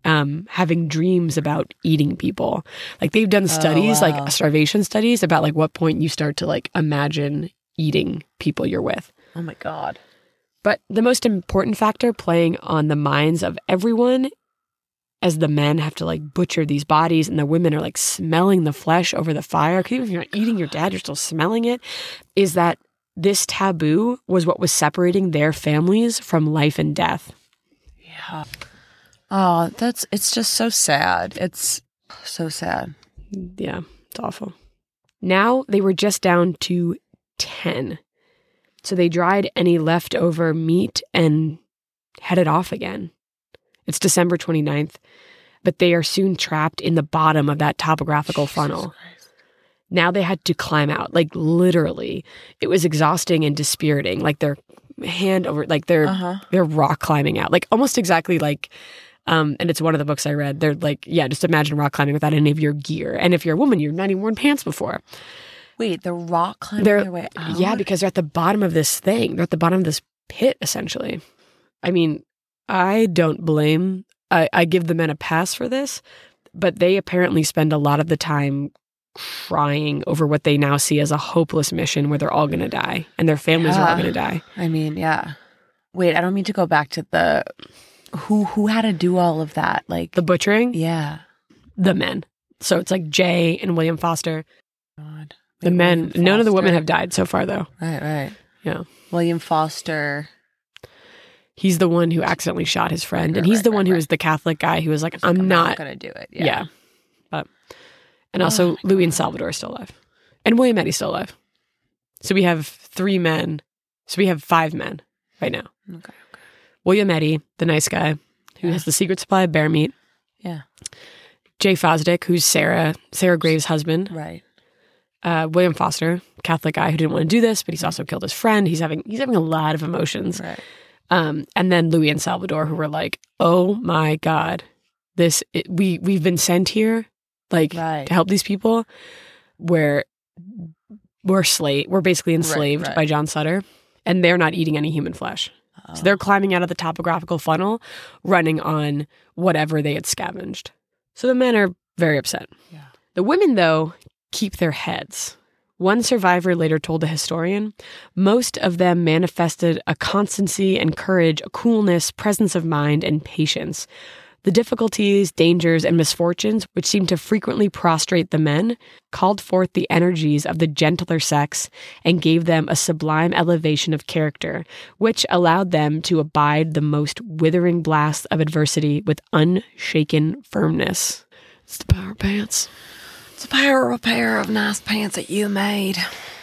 um, having dreams about eating people. Like they've done studies, Oh, wow. like starvation studies about like what point you start to like imagine eating people you're with. Oh my God. But the most important factor playing on the minds of everyone as the men have to like butcher these bodies and the women are like smelling the flesh over the fire. 'Cause even if you're not eating your dad, you're still smelling it. Is that this taboo was what was separating their families from life and death. Yeah. Oh, that's, it's just so sad. It's so sad. Yeah, it's awful. Now they were just down to ten. So they dried any leftover meat and headed off again. It's December twenty-ninth, but they are soon trapped in the bottom of that topographical funnel. Now they had to climb out, like literally. It was exhausting and dispiriting, like their hand over, like they're, Uh-huh. they're rock climbing out, like almost exactly like, um, and it's one of the books I read. They're like, yeah, just imagine rock climbing without any of your gear. And if you're a woman, you've not even worn pants before. Wait, the rock climbing They're, their way out? yeah, because they're at the bottom of this thing. They're at the bottom of this pit, essentially. I mean, I don't blame, I, I give the men a pass for this, but they apparently spend a lot of the time crying over what they now see as a hopeless mission where they're all going to die and their families are all Yeah. going to die. I mean, yeah. Wait, I don't mean to go back to the, who, who had to do all of that? Like, The butchering, yeah. the men. So it's like Jay and William Foster. God. The Wait, men, William none of the women Foster. have died so far, though. Right, right. Yeah. William Foster. He's the one who accidentally shot his friend. And Right, he's the right, one who right. was the Catholic guy who was like, It's like, I'm not. going to do it. Yeah. Yeah. But, and also Oh, my Louis and Salvador are still alive. And William Eddie's still alive. So we have three men. So we have five men right now. Okay, okay. William Eddie, the nice guy who Yeah. has the secret supply of bear meat. Yeah. Jay Fosdick, who's Sarah, Sarah Graves' husband. Right. Uh, William Foster, Catholic guy who didn't want to do this, but he's also killed his friend. He's having he's having a lot of emotions. Right. Um, and then Louis and Salvador, who were like, "Oh my God, this it, we we've been sent here, like Right. to help these people. Where we're slave, we're basically enslaved right. by John Sutter, and they're not eating any human flesh. Oh. So they're climbing out of the topographical funnel, running on whatever they had scavenged. So the men are very upset. Yeah. The women, though, keep their heads. One survivor later told a historian, most of them manifested a constancy and courage, a coolness, presence of mind, and patience. The difficulties, dangers, and misfortunes, which seemed to frequently prostrate the men, called forth the energies of the gentler sex and gave them a sublime elevation of character, which allowed them to abide the most withering blasts of adversity with unshaken firmness. It's the power pants. It's a pair of a pair of nice pants that you made.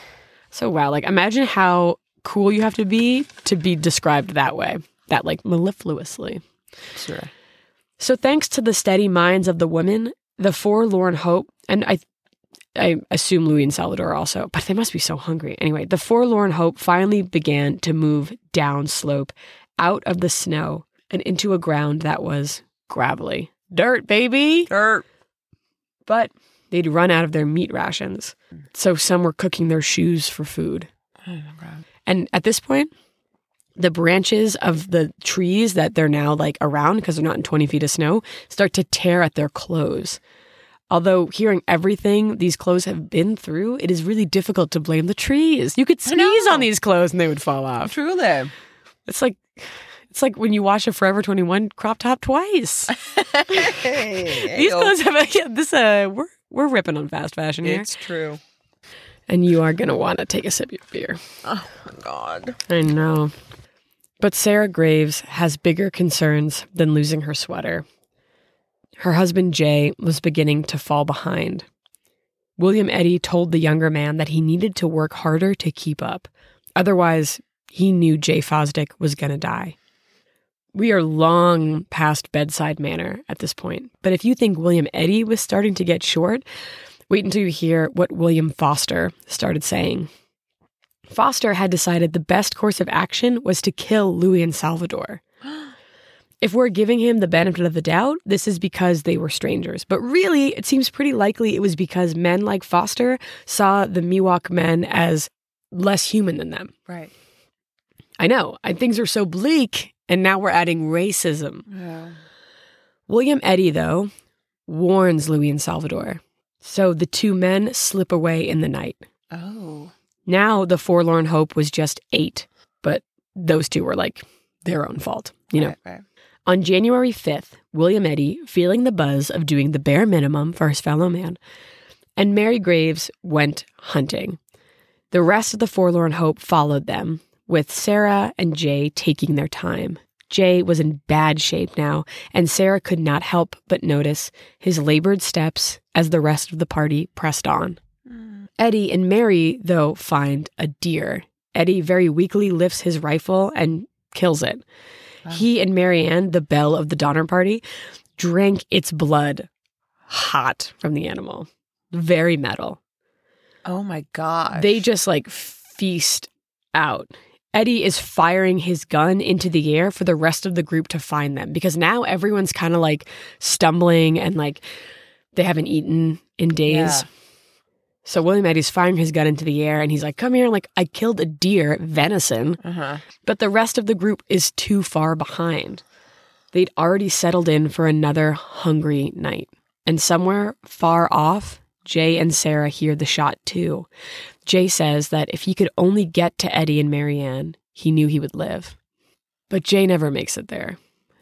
So wow, like imagine how cool you have to be to be described that way, that like mellifluously. Sure. So thanks to the steady minds of the women, the forlorn hope, and I I assume Louis and Salvador also, but they must be so hungry. Anyway, the forlorn hope finally began to move down slope out of the snow and into a ground that was gravelly. Dirt, baby! Dirt. But they'd run out of their meat rations. So some were cooking their shoes for food. And at this point, the branches of the trees that they're now like around, because they're not in twenty feet of snow, start to tear at their clothes. Although hearing everything these clothes have been through, it is really difficult to blame the trees. You could sneeze on these clothes and they would fall off. Truly. It's like it's like when you wash a Forever twenty-one crop top twice. These clothes have yeah, this uh we're we're ripping on fast fashion here. It's true. And you are gonna want to take a sip of your beer. Oh my God. I know. But Sarah Graves has bigger concerns than losing her sweater. Her husband, Jay, was beginning to fall behind. William Eddy told the younger man that he needed to work harder to keep up. Otherwise, he knew Jay Fosdick was going to die. We are long past bedside manner at this point. But if you think William Eddy was starting to get short, wait until you hear what William Foster started saying. Foster had decided the best course of action was to kill Louis and Salvador. If we're giving him the benefit of the doubt, this is because they were strangers. But really, it seems pretty likely it was because men like Foster saw the Miwok men as less human than them. Right. I know. And things are so bleak, and now we're adding racism. Yeah. William Eddy, though, warns Louis and Salvador. So the two men slip away in the night. Oh. Now the forlorn hope was just eight, but those two were like their own fault, you know. Right, right. On January fifth, William Eddy, feeling the buzz of doing the bare minimum for his fellow man, and Mary Graves went hunting. The rest of the forlorn hope followed them, with Sarah and Jay taking their time. Jay was in bad shape now, and Sarah could not help but notice his labored steps as the rest of the party pressed on. Mm. Eddy and Mary, though, find a deer. Eddy very weakly lifts his rifle and kills it. Wow. He and Marianne, the belle of the Donner Party, drank its blood hot from the animal. Very metal. Oh my gosh. They just like feast out. Eddy is firing his gun into the air for the rest of the group to find them, because now everyone's kind of like stumbling and like they haven't eaten in days. Yeah. So William Eddy's firing his gun into the air and he's like, come here, like I killed a deer, venison. Uh-huh. But the rest of the group is too far behind. They'd already settled in for another hungry night. And somewhere far off, Jay and Sarah hear the shot too. Jay says that if he could only get to Eddy and Marianne, he knew he would live. But Jay never makes it there.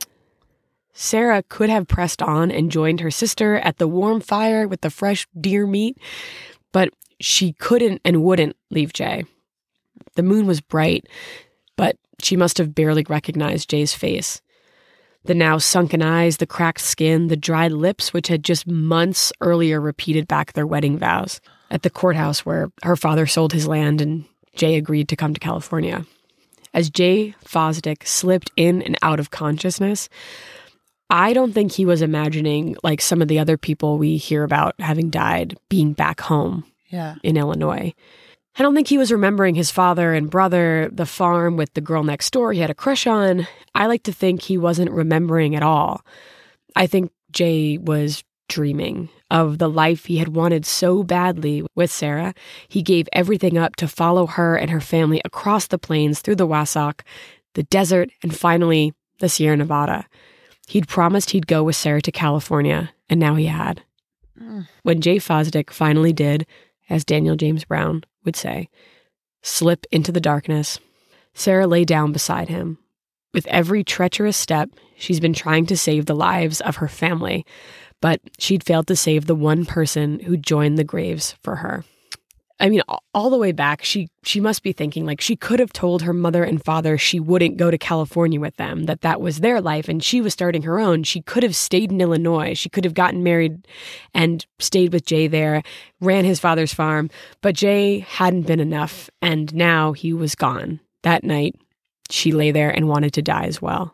Sarah could have pressed on and joined her sister at the warm fire with the fresh deer meat, but she couldn't and wouldn't leave Jay. The moon was bright, but she must have barely recognized Jay's face. The now sunken eyes, the cracked skin, the dried lips, which had just months earlier repeated back their wedding vows at the courthouse where her father sold his land and Jay agreed to come to California. As Jay Fosdick slipped in and out of consciousness, I don't think he was imagining like some of the other people we hear about having died being back home yeah. in Illinois. I don't think he was remembering his father and brother, the farm with the girl next door he had a crush on. I like to think he wasn't remembering at all. I think Jay was dreaming of the life he had wanted so badly with Sarah. He gave everything up to follow her and her family across the plains, through the Wasatch, the desert, and finally the Sierra Nevada. He'd promised he'd go with Sarah to California, and now he had. Mm. When Jay Fosdick finally did, as Daniel James Brown would say, slip into the darkness, Sarah lay down beside him. With every treacherous step, she's been trying to save the lives of her family, but she'd failed to save the one person who joined the graves for her. I mean, all the way back, she she must be thinking, like, she could have told her mother and father she wouldn't go to California with them, that that was their life, and she was starting her own. She could have stayed in Illinois. She could have gotten married and stayed with Jay there, ran his father's farm, but Jay hadn't been enough, and now he was gone. That night, she lay there and wanted to die as well.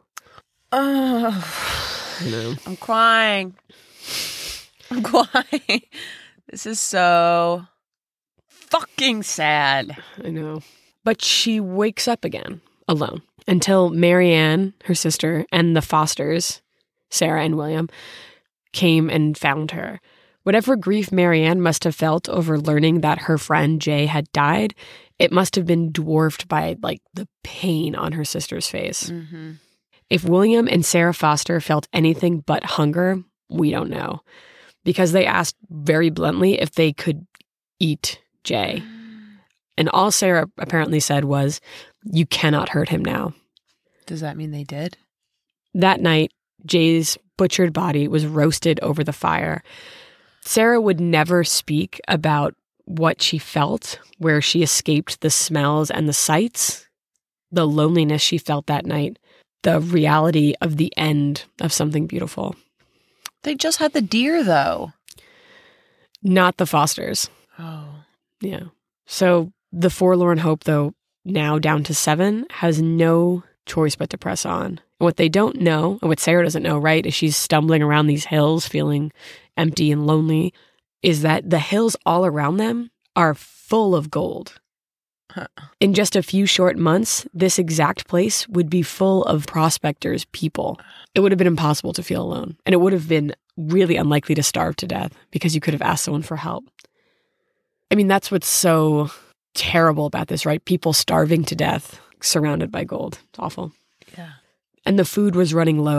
Oh, I know. I'm crying. I'm crying. This is so fucking sad. I know. But she wakes up again, alone, until Marianne, her sister, and the Fosters, Sarah and William, came and found her. Whatever grief Marianne must have felt over learning that her friend Jay had died, it must have been dwarfed by, like, the pain on her sister's face. Mm-hmm. If William and Sarah Foster felt anything but hunger, we don't know. Because they asked very bluntly if they could eat Jay. And all Sarah apparently said was, you cannot hurt him now. Does that mean they did? That night, Jay's butchered body was roasted over the fire. Sarah would never speak about what she felt, where she escaped the smells and the sights, the loneliness she felt that night, the reality of the end of something beautiful. They just had the deer, though. Not the Fosters. Oh. Yeah. So the forlorn hope, though, now down to seven, has no choice but to press on. And what they don't know, and what Sarah doesn't know, right, is she's stumbling around these hills feeling empty and lonely, is that the hills all around them are full of gold. Huh. In just a few short months, this exact place would be full of prospectors, people. It would have been impossible to feel alone. And it would have been really unlikely to starve to death because you could have asked someone for help. I mean, that's what's so terrible about this, right? People starving to death, surrounded by gold. It's awful. Yeah. And the food was running low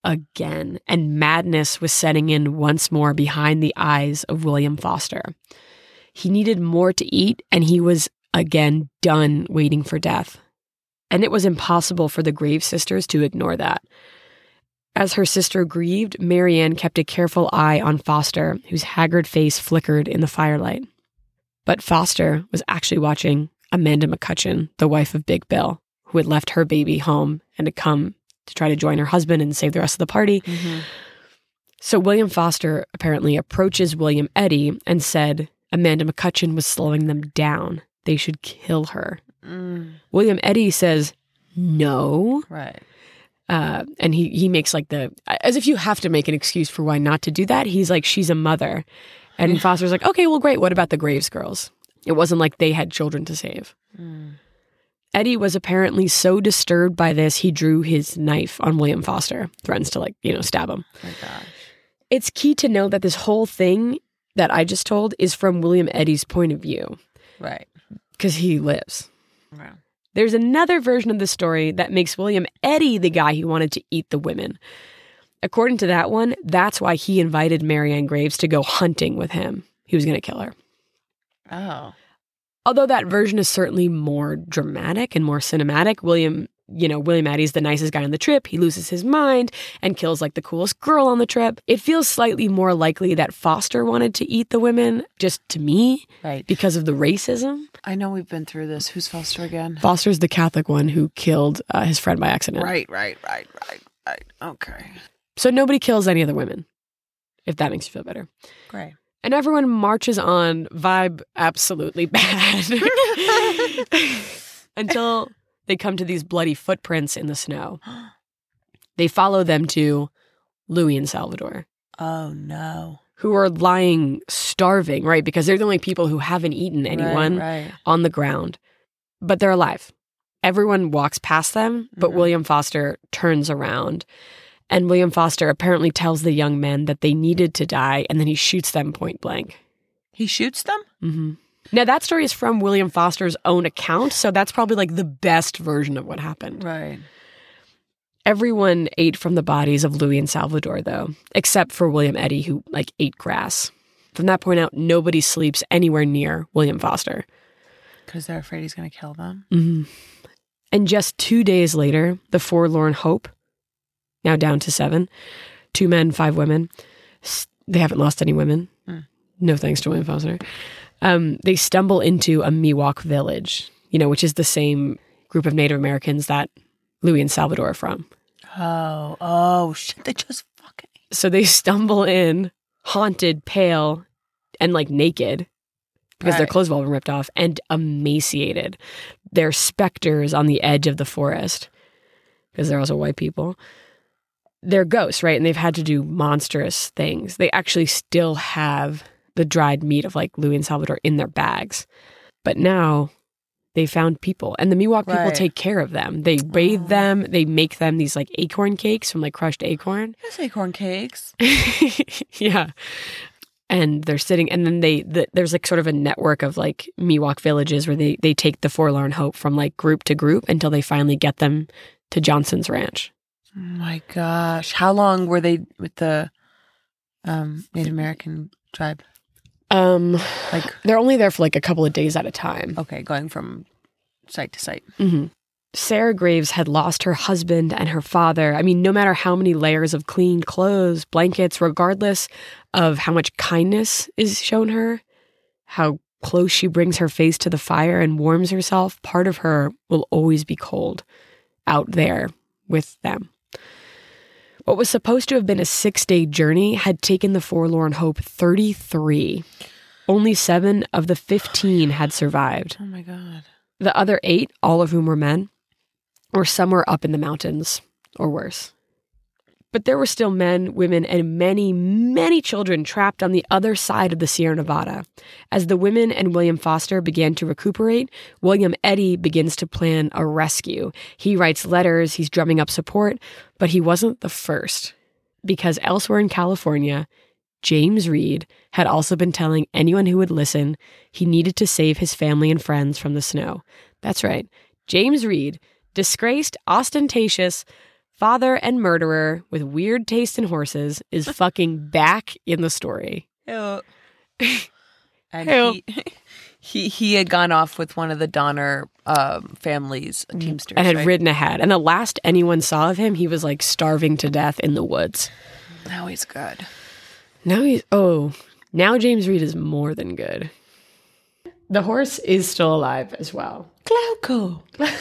again, and madness was setting in once more behind the eyes of William Foster. He needed more to eat, and he was again done waiting for death. And it was impossible for the Graves sisters to ignore that. As her sister grieved, Marianne kept a careful eye on Foster, whose haggard face flickered in the firelight. But Foster was actually watching Amanda McCutcheon, the wife of Big Bill, who had left her baby home and had come to try to join her husband and save the rest of the party. Mm-hmm. So William Foster apparently approaches William Eddy and said Amanda McCutcheon was slowing them down. They should kill her. Mm. William Eddy says, no. Right. Uh, and he, he makes like the, as if you have to make an excuse for why not to do that. He's like, she's a mother. And Foster's like, okay, well, great. What about the Graves girls? It wasn't like they had children to save. Mm. Eddy was apparently so disturbed by this, he drew his knife on William Foster, threatens to, like, you know, stab him. Oh my gosh. It's key to note that this whole thing that I just told is from William Eddy's point of view. Right. Because he lives. Wow. There's another version of the story that makes William Eddy the guy who wanted to eat the women. According to that one, that's why he invited Marianne Graves to go hunting with him. He was going to kill her. Oh. Although that version is certainly more dramatic and more cinematic, William, you know, William Eddy's the nicest guy on the trip. He loses his mind and kills like the coolest girl on the trip. It feels slightly more likely that Foster wanted to eat the women, just to me, right, because of the racism. I know we've been through this. Who's Foster again? Foster's the Catholic one who killed uh, his friend by accident. Right, right, right, right, right. Okay. So nobody kills any of the women, if that makes you feel better. Great. And everyone marches on, vibe absolutely bad. Until they come to these bloody footprints in the snow. They follow them to Louis and Salvador. Oh, no. Who are lying starving, right? Because they're the only people who haven't eaten anyone right, right. on the ground. But they're alive. Everyone walks past them, but mm-hmm. William Foster turns around. And William Foster apparently tells the young men that they needed to die, and then he shoots them point blank. He shoots them? Mm-hmm. Now, that story is from William Foster's own account, so that's probably like the best version of what happened. Right. Everyone ate from the bodies of Louis and Salvador, though, except for William Eddy, who like ate grass. From that point out, nobody sleeps anywhere near William Foster. Because they're afraid he's going to kill them? Mm-hmm. And just two days later, the Forlorn Hope, now down to seven, two men, five women. They haven't lost any women. Mm. No thanks to William Foster. Um, they stumble into a Miwok village, you know, which is the same group of Native Americans that Louis and Salvador are from. Oh, oh, shit, they just fucking... So they stumble in, haunted, pale, and like naked, because right. their clothes have all been ripped off, and emaciated. They're specters on the edge of the forest, because they're also white people. They're ghosts, right? And they've had to do monstrous things. They actually still have the dried meat of like Louis and Salvador in their bags. But now they found people, and the Miwok people right. take care of them. They bathe oh. them. They make them these like acorn cakes from like crushed acorn. Yes, acorn cakes. Yeah. And they're sitting, and then they, the, there's like sort of a network of like Miwok villages where they, they take the Forlorn Hope from like group to group until they finally get them to Johnson's ranch. Oh my gosh. How long were they with the um, Native American tribe? Um, like they're only there for like a couple of days at a time. Okay, going from site to site. Mm-hmm. Sarah Graves had lost her husband and her father. I mean, no matter how many layers of clean clothes, blankets, regardless of how much kindness is shown her, how close she brings her face to the fire and warms herself, part of her will always be cold out there with them. What was supposed to have been a six-day journey had taken the Forlorn Hope thirty-three. Only seven of the fifteen had survived. Oh my God. The other eight, all of whom were men, were somewhere up in the mountains or worse. But there were still men, women, and many, many children trapped on the other side of the Sierra Nevada. As the women and William Foster began to recuperate, William Eddy begins to plan a rescue. He writes letters, he's drumming up support, but he wasn't the first. Because elsewhere in California, James Reed had also been telling anyone who would listen he needed to save his family and friends from the snow. That's right. James Reed, disgraced, ostentatious, father and murderer with weird taste in horses is fucking back in the story. Ew. And Ew. he, he he had gone off with one of the Donner um, family's teamsters. And had right? ridden ahead. And the last anyone saw of him, he was like starving to death in the woods. Now he's good. Now he's, oh, now James Reed is more than good. The horse is still alive as well. Glauco.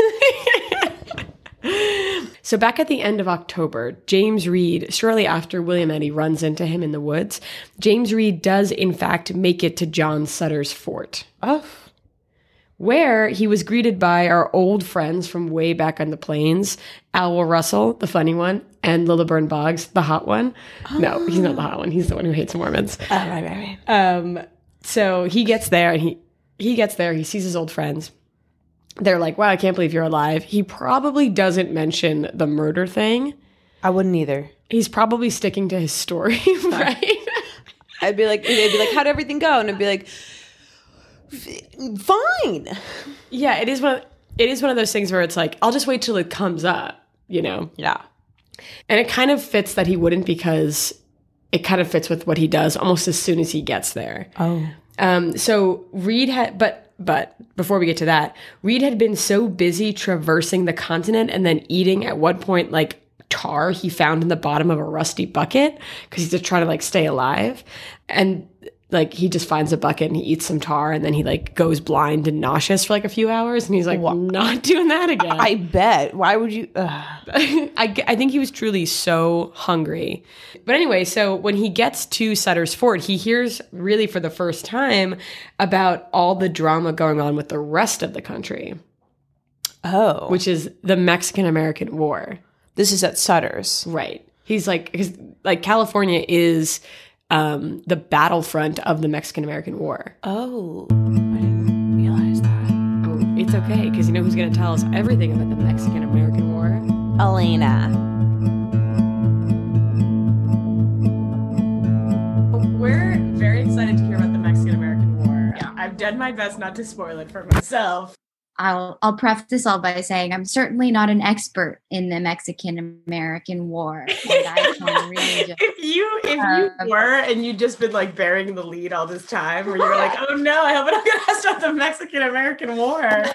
So back at the end of October, James Reed, shortly after William Eddy runs into him in the woods, James Reed does in fact make it to John Sutter's fort. Oh. Where he was greeted by our old friends from way back on the plains, Alwell Russell, the funny one, and Lilliburn Boggs, the hot one. Oh. No, he's not the hot one. He's the one who hates Mormons. Oh, right, right, right. Um, so he gets there, and he, he gets there. He sees his old friends. They're like, wow, I can't believe you're alive. He probably doesn't mention the murder thing. I wouldn't either. He's probably sticking to his story, right? I'd be like, they'd be like, how'd everything go? And I'd be like, fine. Yeah, it is one. Of, it is one of those things where it's like, I'll just wait till it comes up, you know? Yeah. And it kind of fits that he wouldn't because it kind of fits with what he does almost as soon as he gets there. Oh. Um. So Reed had, but but before we get to that, Reed had been so busy traversing the continent and then eating at one point like tar he found in the bottom of a rusty bucket because he's just trying to like stay alive. And like he just finds a bucket and he eats some tar and then he like goes blind and nauseous for like a few hours and he's like, well, not doing that again. I bet. Why would you? I, I think he was truly so hungry. But anyway, so when he gets to Sutter's Fort, he hears really for the first time about all the drama going on with the rest of the country. Oh. Which is the Mexican-American War. This is at Sutter's. Right. He's like, cause, like California is um, the battlefront of the Mexican-American War. Oh. I didn't realize that. Oh, it's okay, because you know who's going to tell us everything about the Mexican-American War? Elena. We're very excited to hear about the Mexican-American War. Yeah, I've done my best not to spoil it for myself. I'll I'll preface this all by saying I'm certainly not an expert in the Mexican-American War. And I can really just, if you if um, you were and you'd just been like bearing the lead all this time, where you were like, oh no, I hope I don't get asked about the Mexican-American War.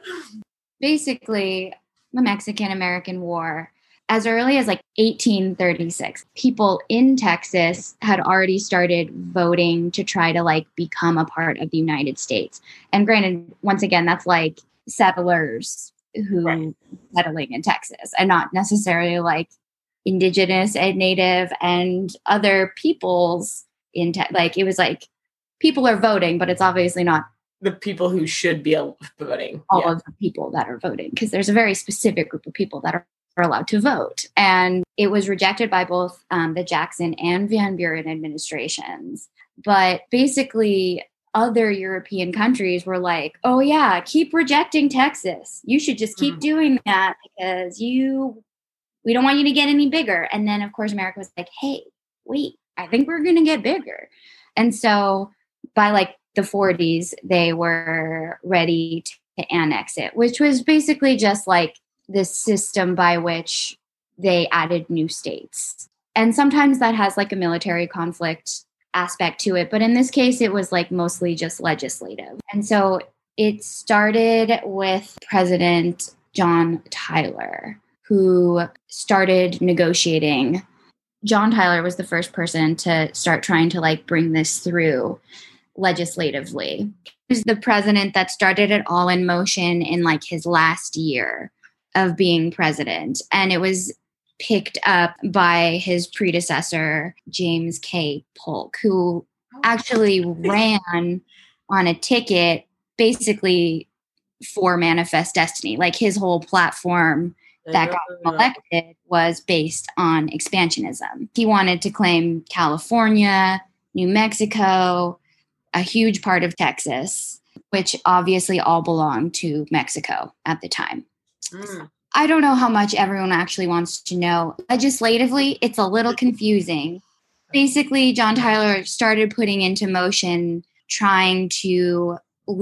basically, the Mexican-American War, as early as like eighteen thirty-six, people in Texas had already started voting to try to like become a part of the United States. And granted, once again, that's like settlers who right. settling in Texas and not necessarily like indigenous and native and other peoples in te- like it was like people are voting, but it's obviously not The people who should be voting. all Yeah. of the people that are voting, because there's a very specific group of people that are, are allowed to vote. And it was rejected by both um, the Jackson and Van Buren administrations. But basically, other European countries were like, oh yeah, keep rejecting Texas. You should just keep mm. doing that because you, we don't want you to get any bigger. And then of course, America was like, hey, wait, I think we're going to get bigger. And so by like the forties, they were ready to annex it, which was basically just like this system by which they added new states. And sometimes that has like a military conflict aspect to it. But in this case, it was like mostly just legislative. And so it started with President John Tyler, who started negotiating. John Tyler was the first person to start trying to like bring this through legislatively. He was the president that started it all in motion in like his last year of being president. And it was picked up by his predecessor, James K. Polk, who actually ran on a ticket basically for Manifest Destiny. Like his whole platform that got elected was based on expansionism. He wanted to claim California, New Mexico, a huge part of Texas, which obviously all belonged to Mexico at the time. Mm. I don't know how much everyone actually wants to know. Legislatively, it's a little confusing. Basically, John Tyler started putting into motion trying to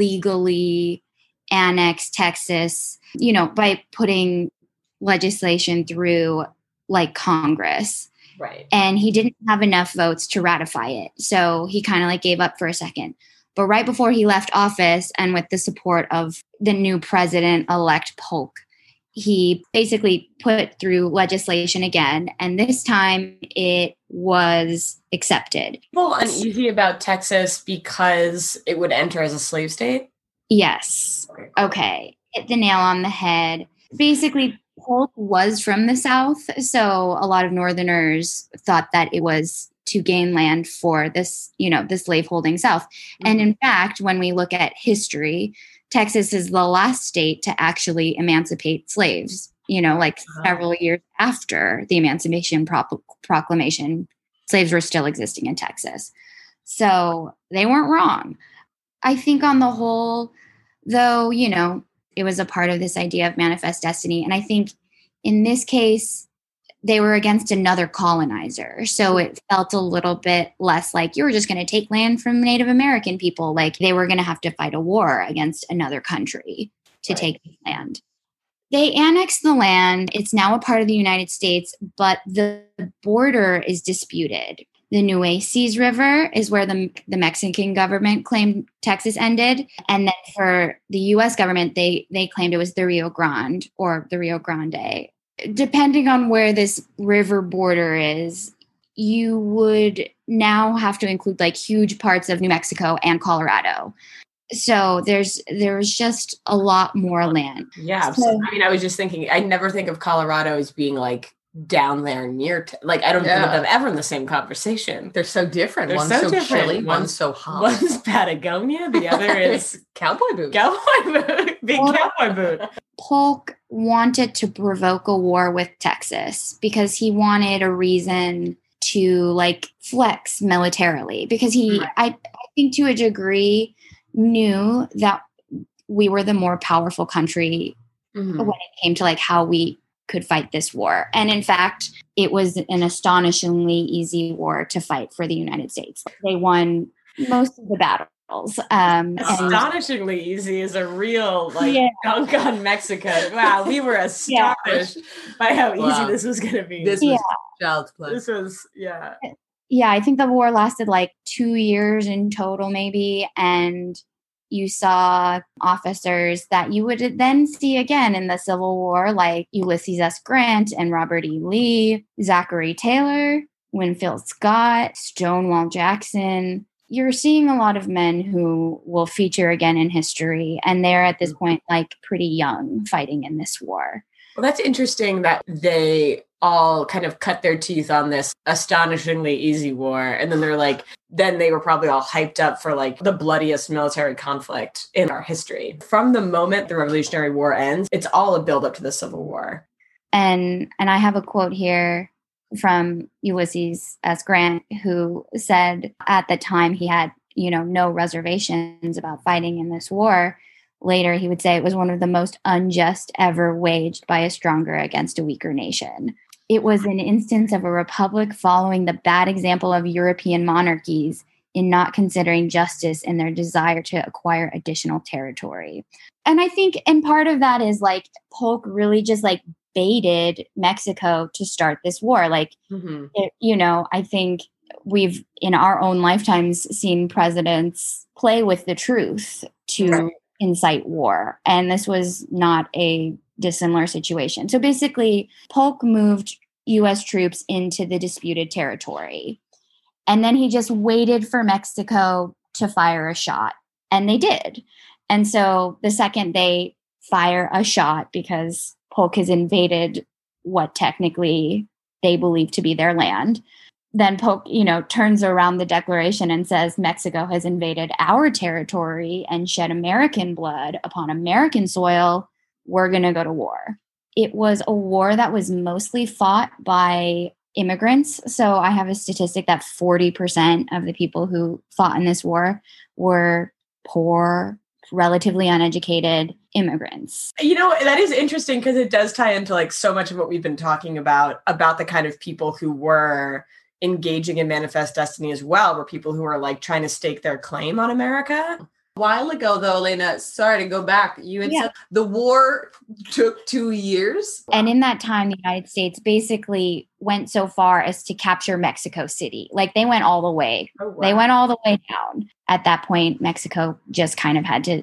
legally annex Texas, you know, by putting legislation through like Congress. Right. And he didn't have enough votes to ratify it. So he kind of like gave up for a second. But right before he left office, and with the support of the new president-elect Polk, he basically put through legislation again. And this time it was accepted. People uneasy about Texas because it would enter as a slave state? Yes. Okay. Hit the nail on the head. Basically, Polk was from the South, so a lot of Northerners thought that it was to gain land for this, you know, the slaveholding South. Mm-hmm. And in fact, when we look at history, Texas is the last state to actually emancipate slaves, you know, like uh-huh. several years after the Emancipation Pro- Proclamation, slaves were still existing in Texas. So they weren't wrong. I think on the whole, though, you know, it was a part of this idea of manifest destiny. And I think in this case, they were against another colonizer. So it felt a little bit less like you were just going to take land from Native American people. Like they were going to have to fight a war against another country to right. take the land. They annexed the land. It's now a part of the United States, but the border is disputed. The Nueces River is where the, the Mexican government claimed Texas ended. And then for the U S government, they, they claimed it was the Rio Grande or the Rio Grande. Depending on where this river border is, you would now have to include like huge parts of New Mexico and Colorado. So there's there's just a lot more land. Yeah. So, I mean, I was just thinking, I never think of Colorado as being like down there near, t- like, I don't yeah. think of them ever in the same conversation. They're so different. They're one's so, so different. chilly, One's, one's so hot. One's Patagonia, the other is cowboy boot. Cowboy boot. Big well, cowboy boot. Polk wanted to provoke a war with Texas because he wanted a reason to like flex militarily, because he, right. I, I think to a degree, knew that we were the more powerful country mm-hmm. when it came to like how we could fight this war. And in fact, it was an astonishingly easy war to fight for the United States. They won most of the battles. Um, astonishingly and, easy is a real like yeah. dunk on Mexico. Wow, we were astonished yeah. by how wow. easy this was going to be. This yeah. was child's play. This was, yeah. Yeah, I think the war lasted like two years in total, maybe. And you saw officers that you would then see again in the Civil War, like Ulysses S. Grant and Robert E. Lee, Zachary Taylor, Winfield Scott, Stonewall Jackson. You're seeing a lot of men who will feature again in history. And they're at this point like pretty young fighting in this war. Well, that's interesting that they all kind of cut their teeth on this astonishingly easy war. And then they're like, then they were probably all hyped up for like the bloodiest military conflict in our history. From the moment the Revolutionary War ends, it's all a buildup to the Civil War. And and I have a quote here from Ulysses S. Grant, who said at the time he had, you know, no reservations about fighting in this war. Later, he would say it was one of the most unjust ever waged by a stronger against a weaker nation. It was an instance of a republic following the bad example of European monarchies in not considering justice in their desire to acquire additional territory. And I think, and part of that is like Polk really just like baited Mexico to start this war. Like, mm-hmm. it, you know, I think we've in our own lifetimes seen presidents play with the truth to right. incite war. And this was not a dissimilar situation. So basically, Polk moved U S troops into the disputed territory. And then he just waited for Mexico to fire a shot. And they did. And so the second they fire a shot, because Polk has invaded what technically they believe to be their land, then Polk, you know, turns around the declaration and says Mexico has invaded our territory and shed American blood upon American soil. We're going to go to war. It was a war that was mostly fought by immigrants. So I have a statistic that forty percent of the people who fought in this war were poor, relatively uneducated immigrants. You know, that is interesting because it does tie into like so much of what we've been talking about, about the kind of people who were engaging in manifest destiny as well, were people who are like trying to stake their claim on America. A while ago, though, Elena, sorry to go back. You had Yeah. said the war took two years. And in that time, the United States basically went so far as to capture Mexico City. Like they went all the way. Oh, wow. They went all the way down. At that point, Mexico just kind of had to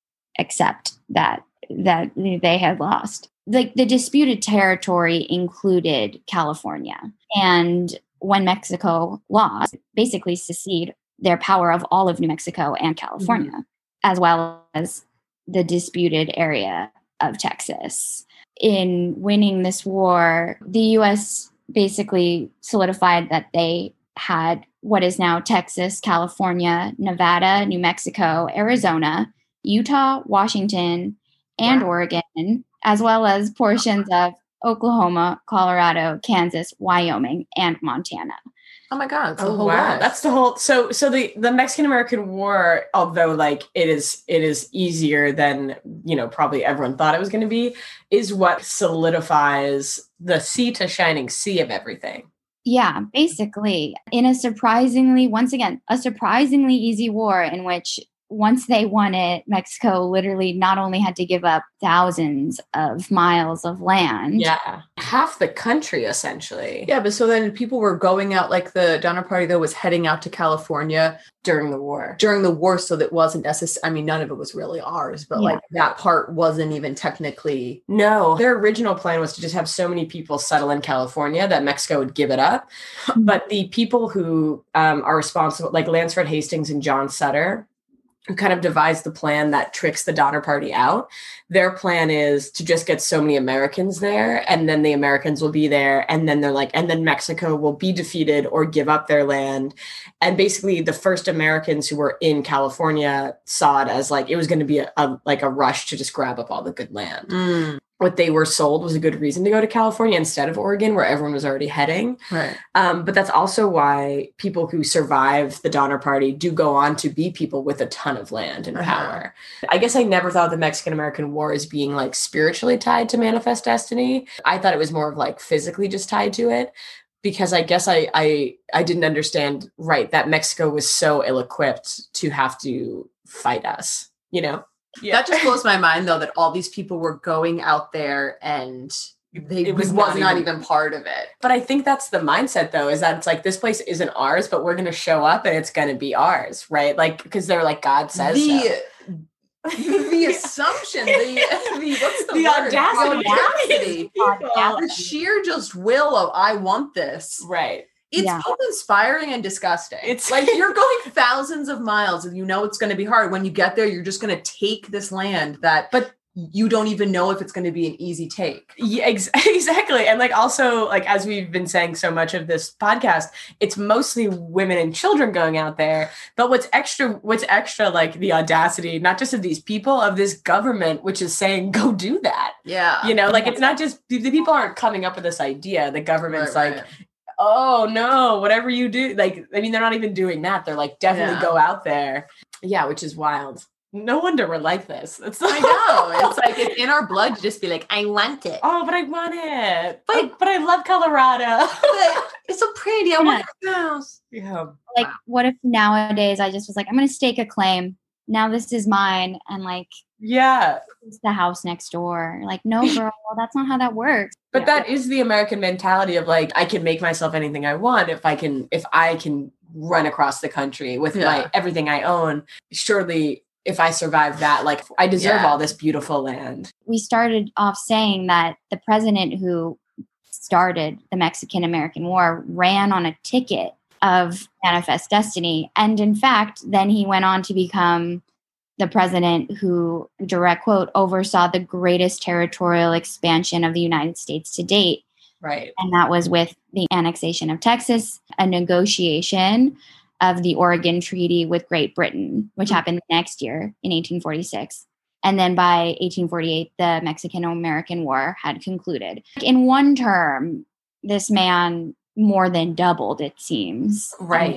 accept that that they had lost. Like the disputed territory included California. And when Mexico lost, basically seceded their power of all of New Mexico and California, mm-hmm. as well as the disputed area of Texas. In winning this war, the U S basically solidified that they had what is now Texas, California, Nevada, New Mexico, Arizona, Utah, Washington, and wow. Oregon, as well as portions of Oklahoma, Colorado, Kansas, Wyoming, and Montana. Oh my God. Oh wow. List. That's the whole, so, so the, the Mexican-American War, although like it is, it is easier than, you know, probably everyone thought it was going to be, is what solidifies the sea to shining sea of everything. Yeah, basically in a surprisingly, once again, a surprisingly easy war in which once they won it, Mexico literally not only had to give up thousands of miles of land. Yeah. Half the country, essentially. Yeah, but so then people were going out, like the Donner Party, though, was heading out to California during the war. During the war, so that wasn't necessarily, I mean, none of it was really ours, but yeah. like that part wasn't even technically. No, their original plan was to just have so many people settle in California that Mexico would give it up. But the people who um, are responsible, like Lansford Hastings and John Sutter, who kind of devised the plan that tricks the Donner Party out. Their plan is to just get so many Americans there, and then the Americans will be there, and then they're like, and then Mexico will be defeated or give up their land. And basically the first Americans who were in California saw it as like, it was going to be a, a like a rush to just grab up all the good land. Mm. What they were sold was a good reason to go to California instead of Oregon, where everyone was already heading. Right. Um, but that's also why people who survive the Donner Party do go on to be people with a ton of land and power. Uh-huh. I guess I never thought the Mexican-American War as being like spiritually tied to Manifest Destiny. I thought it was more of like physically just tied to it, because I guess I I, I didn't understand, right, that Mexico was so ill-equipped to have to fight us, you know? Yeah. That just blows my mind, though, that all these people were going out there and they it was, was not, not even, even part of it. But I think that's the mindset, though, is that it's like, this place isn't ours, but we're going to show up and it's going to be ours, right? Like, because they're like, God says the, so. The assumption, the, the what's the, the word? audacity, the audacity, the sheer just will of, I want this. Right. It's yeah. both inspiring and disgusting. It's like you're going thousands of miles and you know it's going to be hard. When you get there, you're just going to take this land that, but you don't even know if it's going to be an easy take. Yeah, ex- exactly. And like also, like as we've been saying so much of this podcast, it's mostly women and children going out there. But what's extra, what's extra like the audacity, not just of these people, of this government, which is saying, go do that. Yeah. You know, like it's not just, the people aren't coming up with this idea. The government's right, like, right. oh no, whatever you do. Like, I mean, they're not even doing that. They're like, definitely yeah. go out there. Yeah, which is wild. No wonder we're like this. It's I know. It's like it's in our blood to just be like, I want it. Oh, but I want it. But oh, but I love Colorado. But it's so pretty. I want a house. Yeah. Like, what if nowadays I just was like, I'm going to stake a claim. Now this is mine, and like, yeah, it's the house next door. Like, no, girl, that's not how that works. But yeah. that is the American mentality of like, I can make myself anything I want if I can. If I can run across the country with yeah. my everything I own, surely. If I survive that, like I deserve yeah. all this beautiful land. We started off saying that the president who started the Mexican-American War ran on a ticket of Manifest Destiny. And in fact, then he went on to become the president who, direct quote, oversaw the greatest territorial expansion of the United States to date. Right. And that was with the annexation of Texas, a negotiation of the Oregon Treaty with Great Britain, which happened the next year in eighteen forty-six. And then by eighteen forty-eight, the Mexican-American War had concluded. In one term, this man more than doubled, it seems. Right.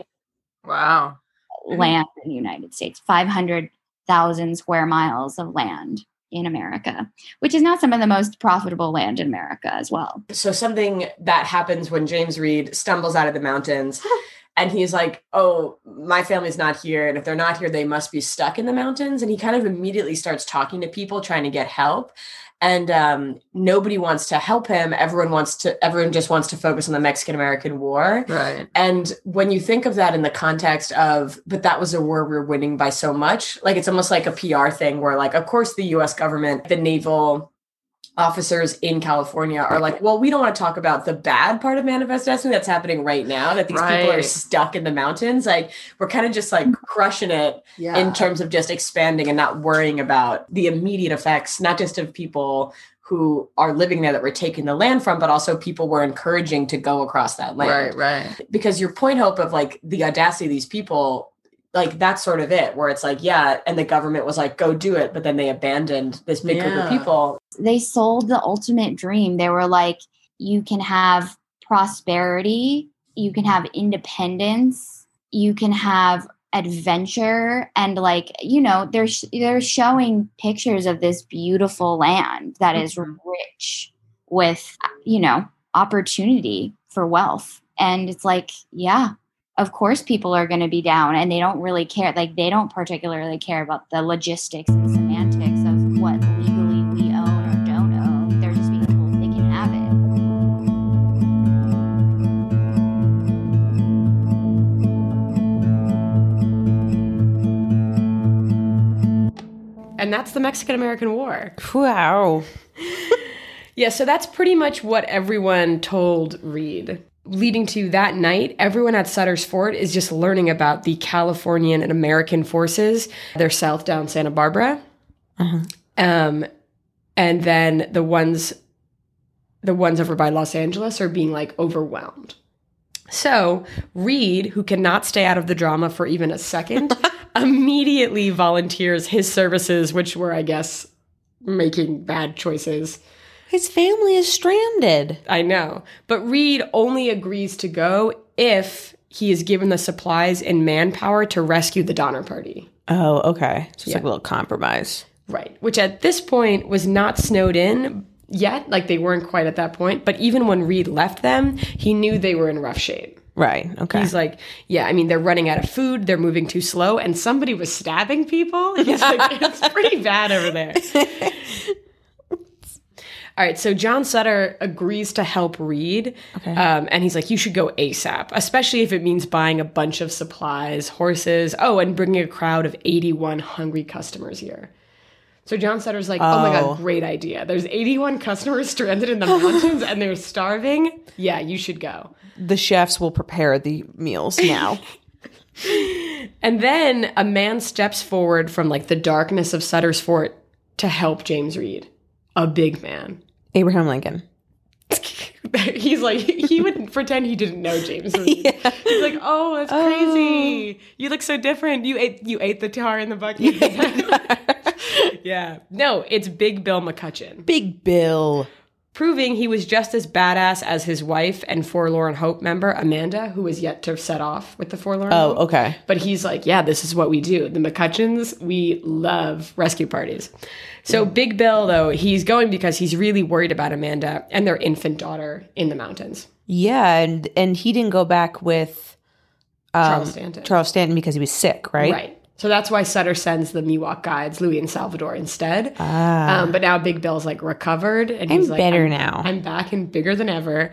Wow. Land in the United States, five hundred thousand square miles of land in America, which is now some of the most profitable land in America as well. So something that happens when James Reed stumbles out of the mountains And he's like, oh, my family's not here. And if they're not here, they must be stuck in the mountains. And he kind of immediately starts talking to people, trying to get help. And um, nobody wants to help him. Everyone wants to, everyone just wants to focus on the Mexican-American War. Right. And when you think of that in the context of, but that was a war we were winning by so much, like it's almost like a P R thing where like, of course, the U S government, the naval officers in California are like, well, we don't want to talk about the bad part of Manifest Destiny that's happening right now, that these Right. people are stuck in the mountains. Like we're kind of just like crushing it Yeah. in terms of just expanding and not worrying about the immediate effects, not just of people who are living there that we're taking the land from, but also people we're encouraging to go across that land. Right, right. Because your point, Hope, of like the audacity of these people, like that's sort of it, where it's like, yeah, and the government was like, go do it, but then they abandoned this big group of Yeah. people. They sold the ultimate dream. They were like, you can have prosperity, you can have independence, you can have adventure, and like, you know, they're sh- they're showing pictures of this beautiful land that is Mhm. rich with, you know, opportunity for wealth. And it's like, yeah, of course people are going to be down, and they don't really care. Like they don't particularly care about the logistics and semantics of what legally we own or don't own. They're just being told they can have it. And that's the Mexican-American War. Wow. Yeah, so that's pretty much what everyone told Reed. Leading to that night, everyone at Sutter's Fort is just learning about the Californian and American forces. They're south down Santa Barbara. Uh-huh. Um, and then the ones, the ones over by Los Angeles are being like overwhelmed. So Reed, who cannot stay out of the drama for even a second, immediately volunteers his services, which were, I guess, making bad choices. His family is stranded. I know. But Reed only agrees to go if he is given the supplies and manpower to rescue the Donner Party. Oh, okay. So it's Yeah. like a little compromise. Right. Which at this point was not snowed in yet. Like they weren't quite at that point. But even when Reed left them, he knew they were in rough shape. Right. Okay. He's like, yeah, I mean, they're running out of food. They're moving too slow. And somebody was stabbing people. He's like, it's pretty bad over there. All right, so John Sutter agrees to help Reed, Okay. um, and he's like, you should go ASAP, especially if it means buying a bunch of supplies, horses, oh, and bringing a crowd of eighty-one hungry customers here. So John Sutter's like, oh, my Oh. God, great idea. There's eighty-one customers stranded in the mountains, and they're starving. Yeah, you should go. The chefs will prepare the meals now. And then a man steps forward from like the darkness of Sutter's Fort to help James Reed, a big man. Abraham Lincoln. He's like, he would pretend he didn't know James Reed. Yeah. He's like, oh, that's Oh. crazy. You look so different. You ate you ate the tar in the bucket. Yeah. No, it's Big Bill McCutcheon. Big Bill. Proving he was just as badass as his wife and Forlorn Hope member, Amanda, who was yet to set off with the Forlorn Oh, Hope. okay. But he's like, yeah, this is what we do. The McCutcheons, we love rescue parties. So Big Bill, though, he's going because he's really worried about Amanda and their infant daughter in the mountains. Yeah, and and he didn't go back with um, Charles Stanton. Charles Stanton because he was sick, right? Right. So that's why Sutter sends the Miwok guides, Louis and Salvador, instead. Ah. Um, but now Big Bill's like recovered. And I'm he's like, better I'm, now. I'm back and bigger than ever.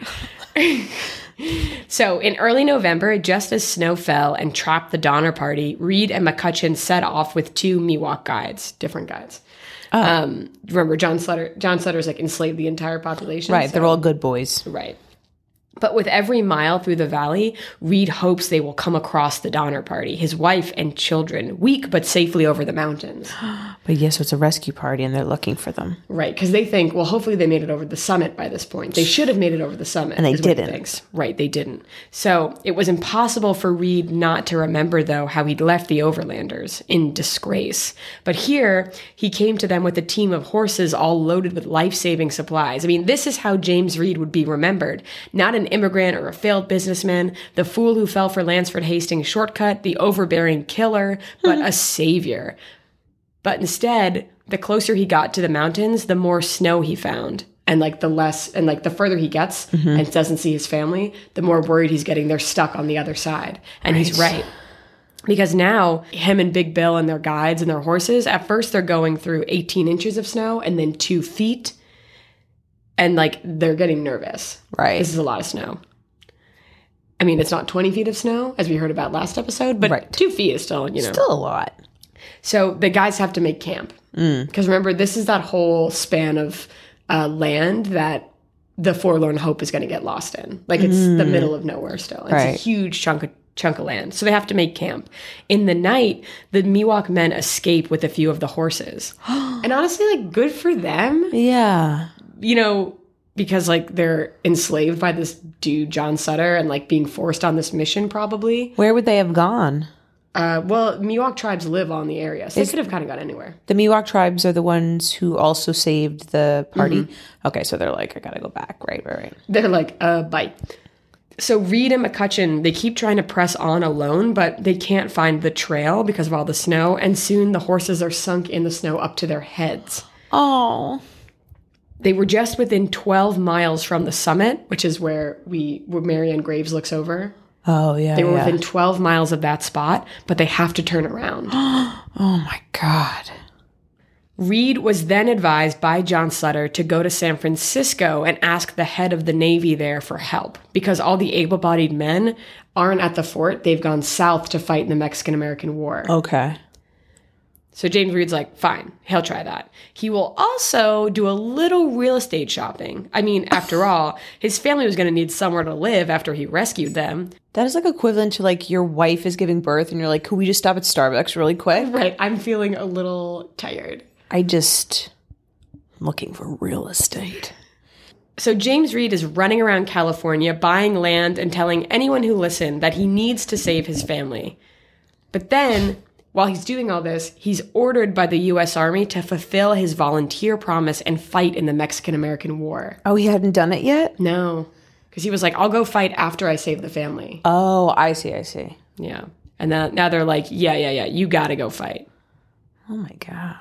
So in early November, just as snow fell and trapped the Donner Party, Reed and McCutcheon set off with two Miwok guides, different guides. Oh. Um, remember, John Sutter, John Sutter's like enslaved the entire population. Right, so- they're all good boys. Right. But with every mile through the valley, Reed hopes they will come across the Donner Party, his wife and children, weak but safely over the mountains. But yes, it's a rescue party and they're looking for them. Right, because they think, well, hopefully they made it over the summit by this point. They should have made it over the summit. And they is what he didn't. thinks. Right, they didn't. So it was impossible for Reed not to remember, though, how he'd left the Overlanders in disgrace. But here, he came to them with a team of horses all loaded with life-saving supplies. I mean, this is how James Reed would be remembered. Not an immigrant or a failed businessman, the fool who fell for Lansford Hastings' shortcut, the overbearing killer, but a savior. But instead, the closer he got to the mountains, the more snow he found. And like the less, and like the further he gets Mm-hmm. and doesn't see his family, the more worried he's getting they're stuck on the other side. And he's right. Because now him and Big Bill and their guides and their horses, at first they're going through eighteen inches of snow and then two feet. And like they're getting nervous. Right. This is a lot of snow. I mean, it's not twenty feet of snow, as we heard about last episode, but Right. two feet is still, you know. Still a lot. So the guys have to make camp. Because remember, this is that whole span of uh, land that the Forlorn Hope is going to get lost in. Like, it's the middle of nowhere still. It's Right. a huge chunk of, chunk of land. So they have to make camp. In the night, the Miwok men escape with a few of the horses. And honestly, like, good for them. Yeah. You know, because, like, they're enslaved by this dude, John Sutter, and, like, being forced on this mission, probably. Where would they have gone? Uh, well, Miwok tribes live on the area, so they could have kind of gone anywhere. The Miwok tribes are the ones who also saved the party. Okay, so they're like, I gotta go back. Right, right, right. They're like, uh, bye. So Reed and McCutcheon, they keep trying to press on alone, but they can't find the trail because of all the snow, and soon the horses are sunk in the snow up to their heads. Oh. They were just within twelve miles from the summit, which is where we where Marianne Graves looks over. Oh, yeah, They were yeah. within twelve miles of that spot, but they have to turn around. Oh, my God. Reed was then advised by John Sutter to go to San Francisco and ask the head of the Navy there for help because all the able-bodied men aren't at the fort. They've gone south to fight in the Mexican-American War. Okay. So James Reed's like, fine, he'll try that. He will also do a little real estate shopping. I mean, after all, his family was going to need somewhere to live after he rescued them. That is like equivalent to like your wife is giving birth and you're like, could we just stop at Starbucks really quick? Right, I'm feeling a little tired. I just I'm looking for real estate. So James Reed is running around California, buying land and telling anyone who listened that he needs to save his family. But then, while he's doing all this, he's ordered by the U S Army to fulfill his volunteer promise and fight in the Mexican-American War. Oh, he hadn't done it yet? No, because he was like, I'll go fight after I save the family. Oh, I see, I see. Yeah. And now, now they're like, yeah, yeah, yeah, you gotta go fight. Oh my God.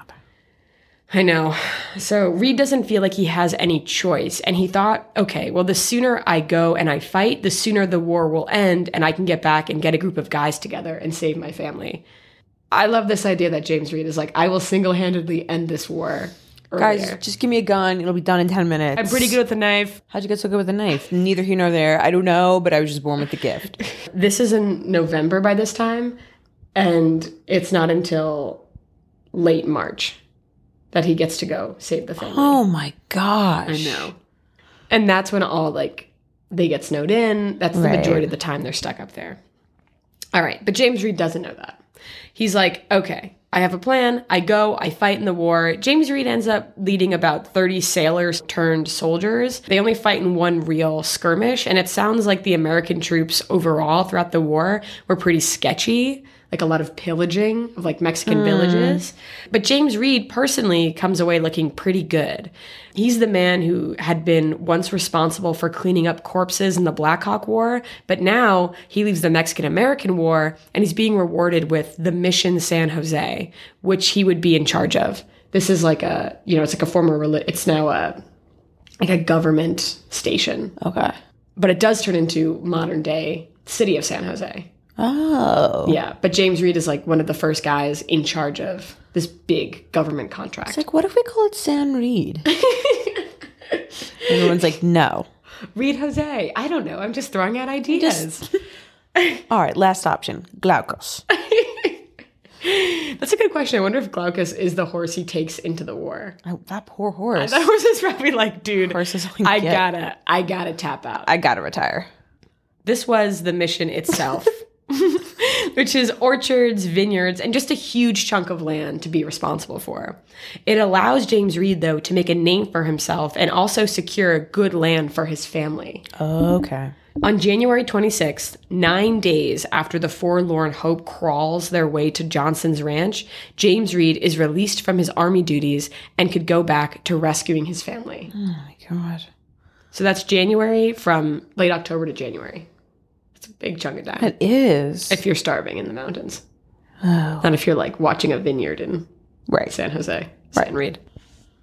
I know. So Reed doesn't feel like he has any choice. And he thought, okay, well, the sooner I go and I fight, the sooner the war will end and I can get back and get a group of guys together and save my family. I love this idea that James Reed is like, I will single-handedly end this war. Guys, earlier. just give me a gun. It'll be done in ten minutes. I'm pretty good with a knife. How'd you get so good with a knife? Neither here nor there. I don't know, but I was just born with the gift. This is in November by this time, and it's not until late March that he gets to go save the family. Oh my gosh. I know. And that's when all, like, they get snowed in. That's the Right. majority of the time they're stuck up there. All right, but James Reed doesn't know that. He's like, okay, I have a plan. I go, I fight in the war. James Reed ends up leading about thirty sailors turned soldiers. They only fight in one real skirmish, and it sounds like the American troops overall throughout the war were pretty sketchy, like a lot of pillaging of like Mexican Mm. villages. But James Reed personally comes away looking pretty good. He's the man who had been once responsible for cleaning up corpses in the Black Hawk War, but now he leaves the Mexican-American War and he's being rewarded with the Mission San Jose, which he would be in charge of. This is like a, you know, it's like a former, reli- it's now a, like a government station. Okay. But it does turn into modern day city of San Jose. Oh. Yeah, but James Reed is like one of the first guys in charge of this big government contract. It's like, what if we call it San Reed? Everyone's like, no. Reed Jose. I don't know. I'm just throwing out ideas. All right, last option. Glaucus. That's a good question. I wonder if Glaucus is the horse he takes into the war. Oh, that poor horse. That horse is probably like, dude, Horses only I get- gotta, I gotta tap out. I gotta retire. This was the mission itself, which is orchards, vineyards, and just a huge chunk of land to be responsible for. It allows James Reed, though, to make a name for himself and also secure good land for his family. Okay. On January twenty-sixth, nine days after the Forlorn Hope crawls their way to Johnson's ranch, James Reed is released from his army duties and could go back to rescuing his family. Oh my God. So that's January from late October to January. It's a big chunk of time. It is. If you're starving in the mountains. Oh. Not if you're like watching a vineyard in Right. San Jose. San Reed.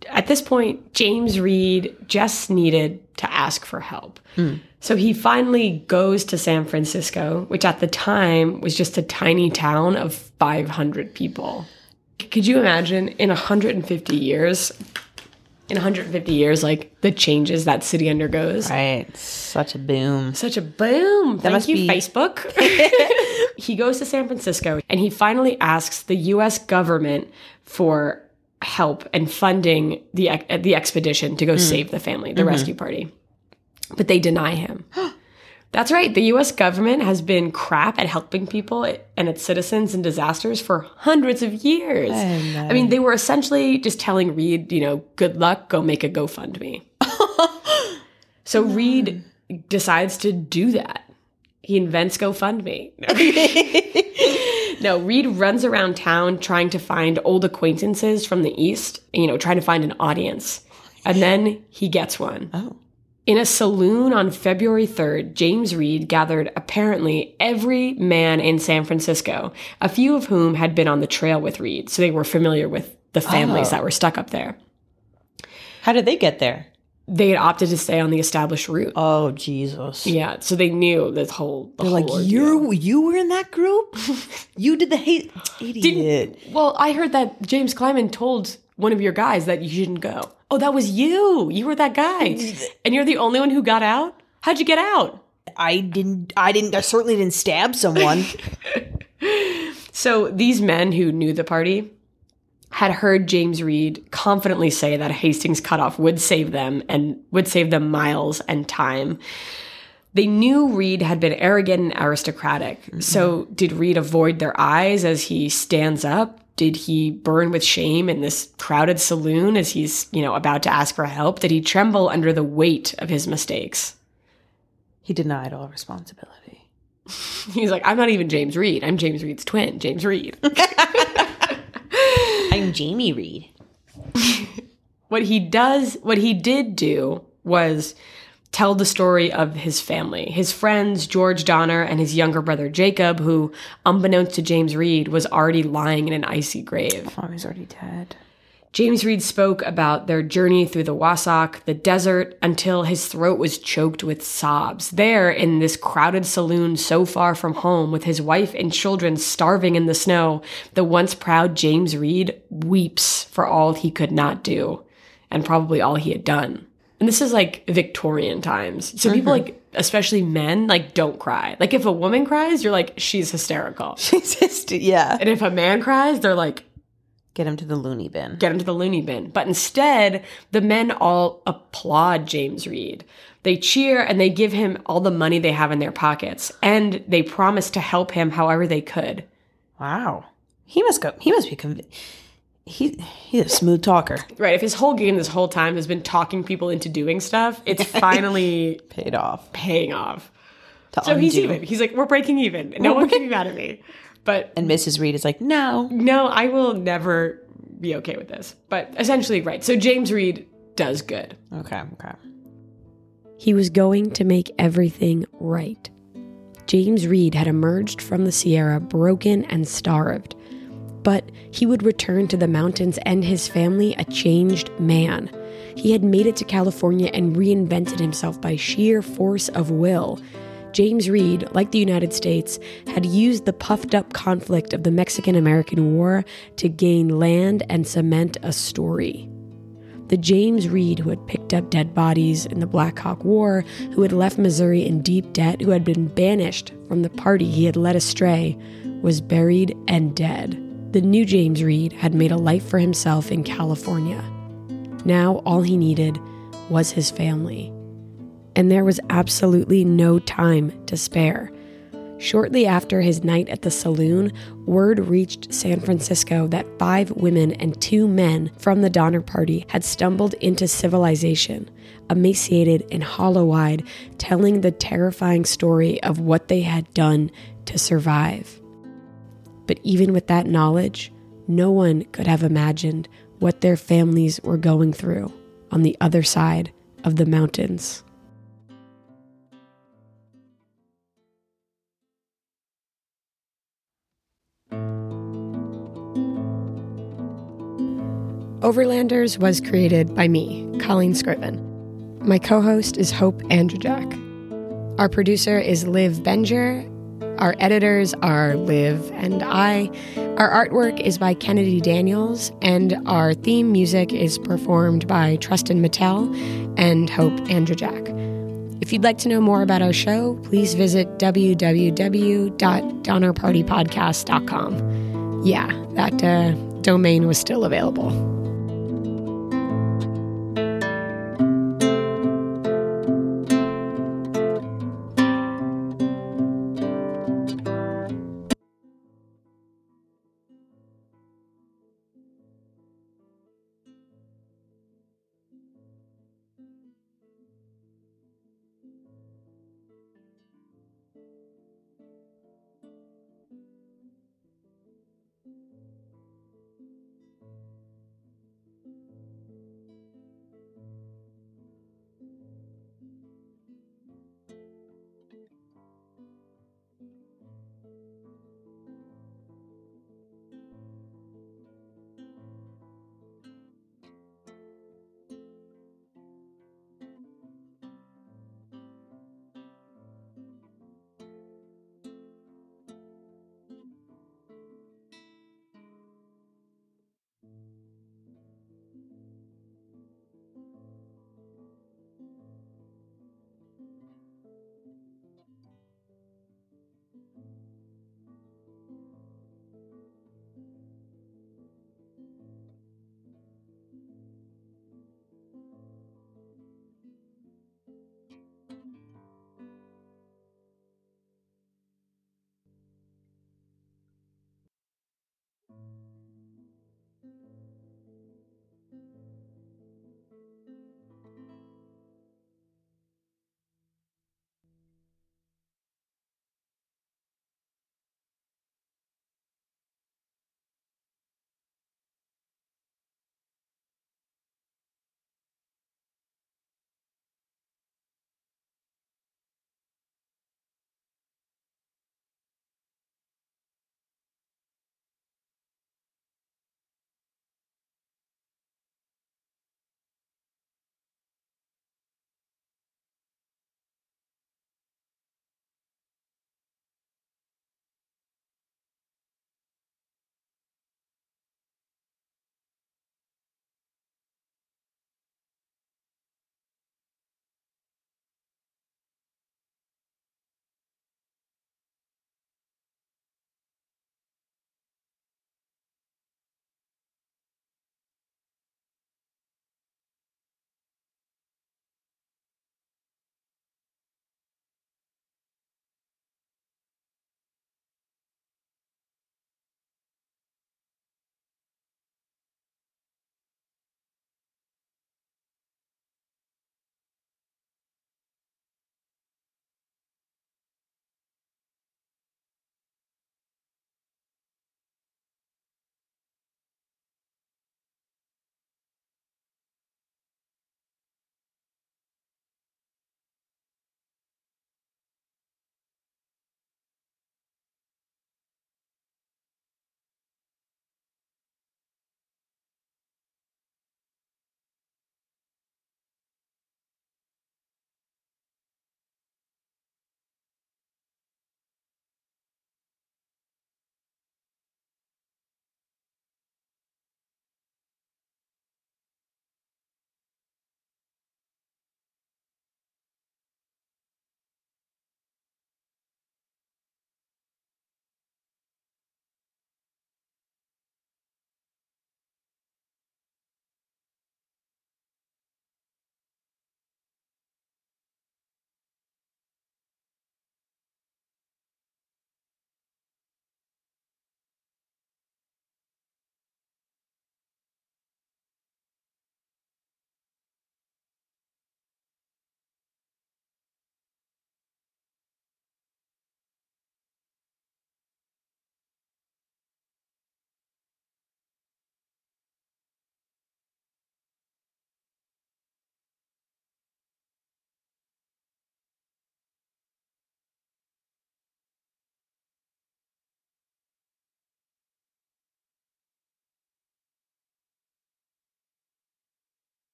At this point, James Reed just needed to ask for help. Mm. So he finally goes to San Francisco, which at the time was just a tiny town of five hundred people. Could you imagine in one hundred fifty years, in one hundred fifty years, like the changes that city undergoes? Right. Such a boom. Such a boom. That Thank must you, be- Facebook. He goes to San Francisco and he finally asks the U S government for help and funding the ex- the expedition to go save the family, the Mhm. rescue party. But they deny him. That's right. The U S government has been crap at helping people and its citizens in disasters for hundreds of years. I know. I mean, they were essentially just telling Reed, you know, good luck, go make a GoFundMe. So Reed decides to do that. He invents GoFundMe. No, Reed runs around town trying to find old acquaintances from the East, you know, trying to find an audience. And then he gets one. Oh. In a saloon on February third, James Reed gathered apparently every man in San Francisco, a few of whom had been on the trail with Reed, so they were familiar with the families Oh. that were stuck up there. How did they get there? They had opted to stay on the established route. Oh, Jesus. Yeah, so they knew this whole the They're whole like, ordeal. you you were in that group? You did the hate. Idiot. Well, I heard that James Kleiman told one of your guys that you shouldn't go. Oh, that was you. You were that guy. And you're the only one who got out? How'd you get out? I didn't, I didn't, I certainly didn't stab someone. So these men who knew the party had heard James Reed confidently say that Hastings cutoff would save them and would save them miles and time. They knew Reed had been arrogant and aristocratic. Mm-hmm. So did Reed avoid their eyes as he stands up? Did he burn with shame in this crowded saloon as he's, you know, about to ask for help? Did he tremble under the weight of his mistakes? He denied all responsibility. He's like, I'm not even James Reed. I'm James Reed's twin, James Reed. I'm Jamie Reed. What he does, what he did do was tell the story of his family, his friends, George Donner and his younger brother, Jacob, who, unbeknownst to James Reed, was already lying in an icy grave. Oh, he's already dead. James Reed spoke about their journey through the Wasatch, the desert, until his throat was choked with sobs. There, in this crowded saloon so far from home, with his wife and children starving in the snow, the once proud James Reed weeps for all he could not do, and probably all he had done. And this is like Victorian times. So mm-hmm. people like, especially men, like don't cry. Like if a woman cries, you're like, she's hysterical. She's just, yeah. And if a man cries, they're like, get him to the loony bin. Get him to the loony bin. But instead, the men all applaud James Reed. They cheer and they give him all the money they have in their pockets. And they promise to help him however they could. Wow. He must go, he must be convinced. He, he's a smooth talker. Right. If his whole game this whole time has been talking people into doing stuff, it's finally paid off. Paying off. To so undo. he's even. He's like, we're breaking even. No one can be mad at me. But and Missus Reed is like, no. No, I will never be okay with this. But essentially, right. So James Reed does good. Okay, okay. He was going to make everything right. James Reed had emerged from the Sierra broken and starved. But he would return to the mountains and his family a changed man. He had made it to California and reinvented himself by sheer force of will. James Reed, like the United States, had used the puffed-up conflict of the Mexican-American War to gain land and cement a story. The James Reed who had picked up dead bodies in the Black Hawk War, who had left Missouri in deep debt, who had been banished from the party he had led astray, was buried and dead. The new James Reed had made a life for himself in California. Now all he needed was his family. And there was absolutely no time to spare. Shortly after his night at the saloon, word reached San Francisco that five women and two men from the Donner Party had stumbled into civilization, emaciated and hollow-eyed, telling the terrifying story of what they had done to survive. But even with that knowledge, no one could have imagined what their families were going through on the other side of the mountains. Overlanders was created by me, Colleen Scriven. My co-host is Hope Andrzejak. Our producer is Liv Benger. Our editors are Liv and I. Our artwork is by Kennedy Daniels, and our theme music is performed by Trustin Mattel and Hope Andrzejak. If you'd like to know more about our show, please visit w w w dot donner party podcast dot com. Yeah, that uh, domain was still available.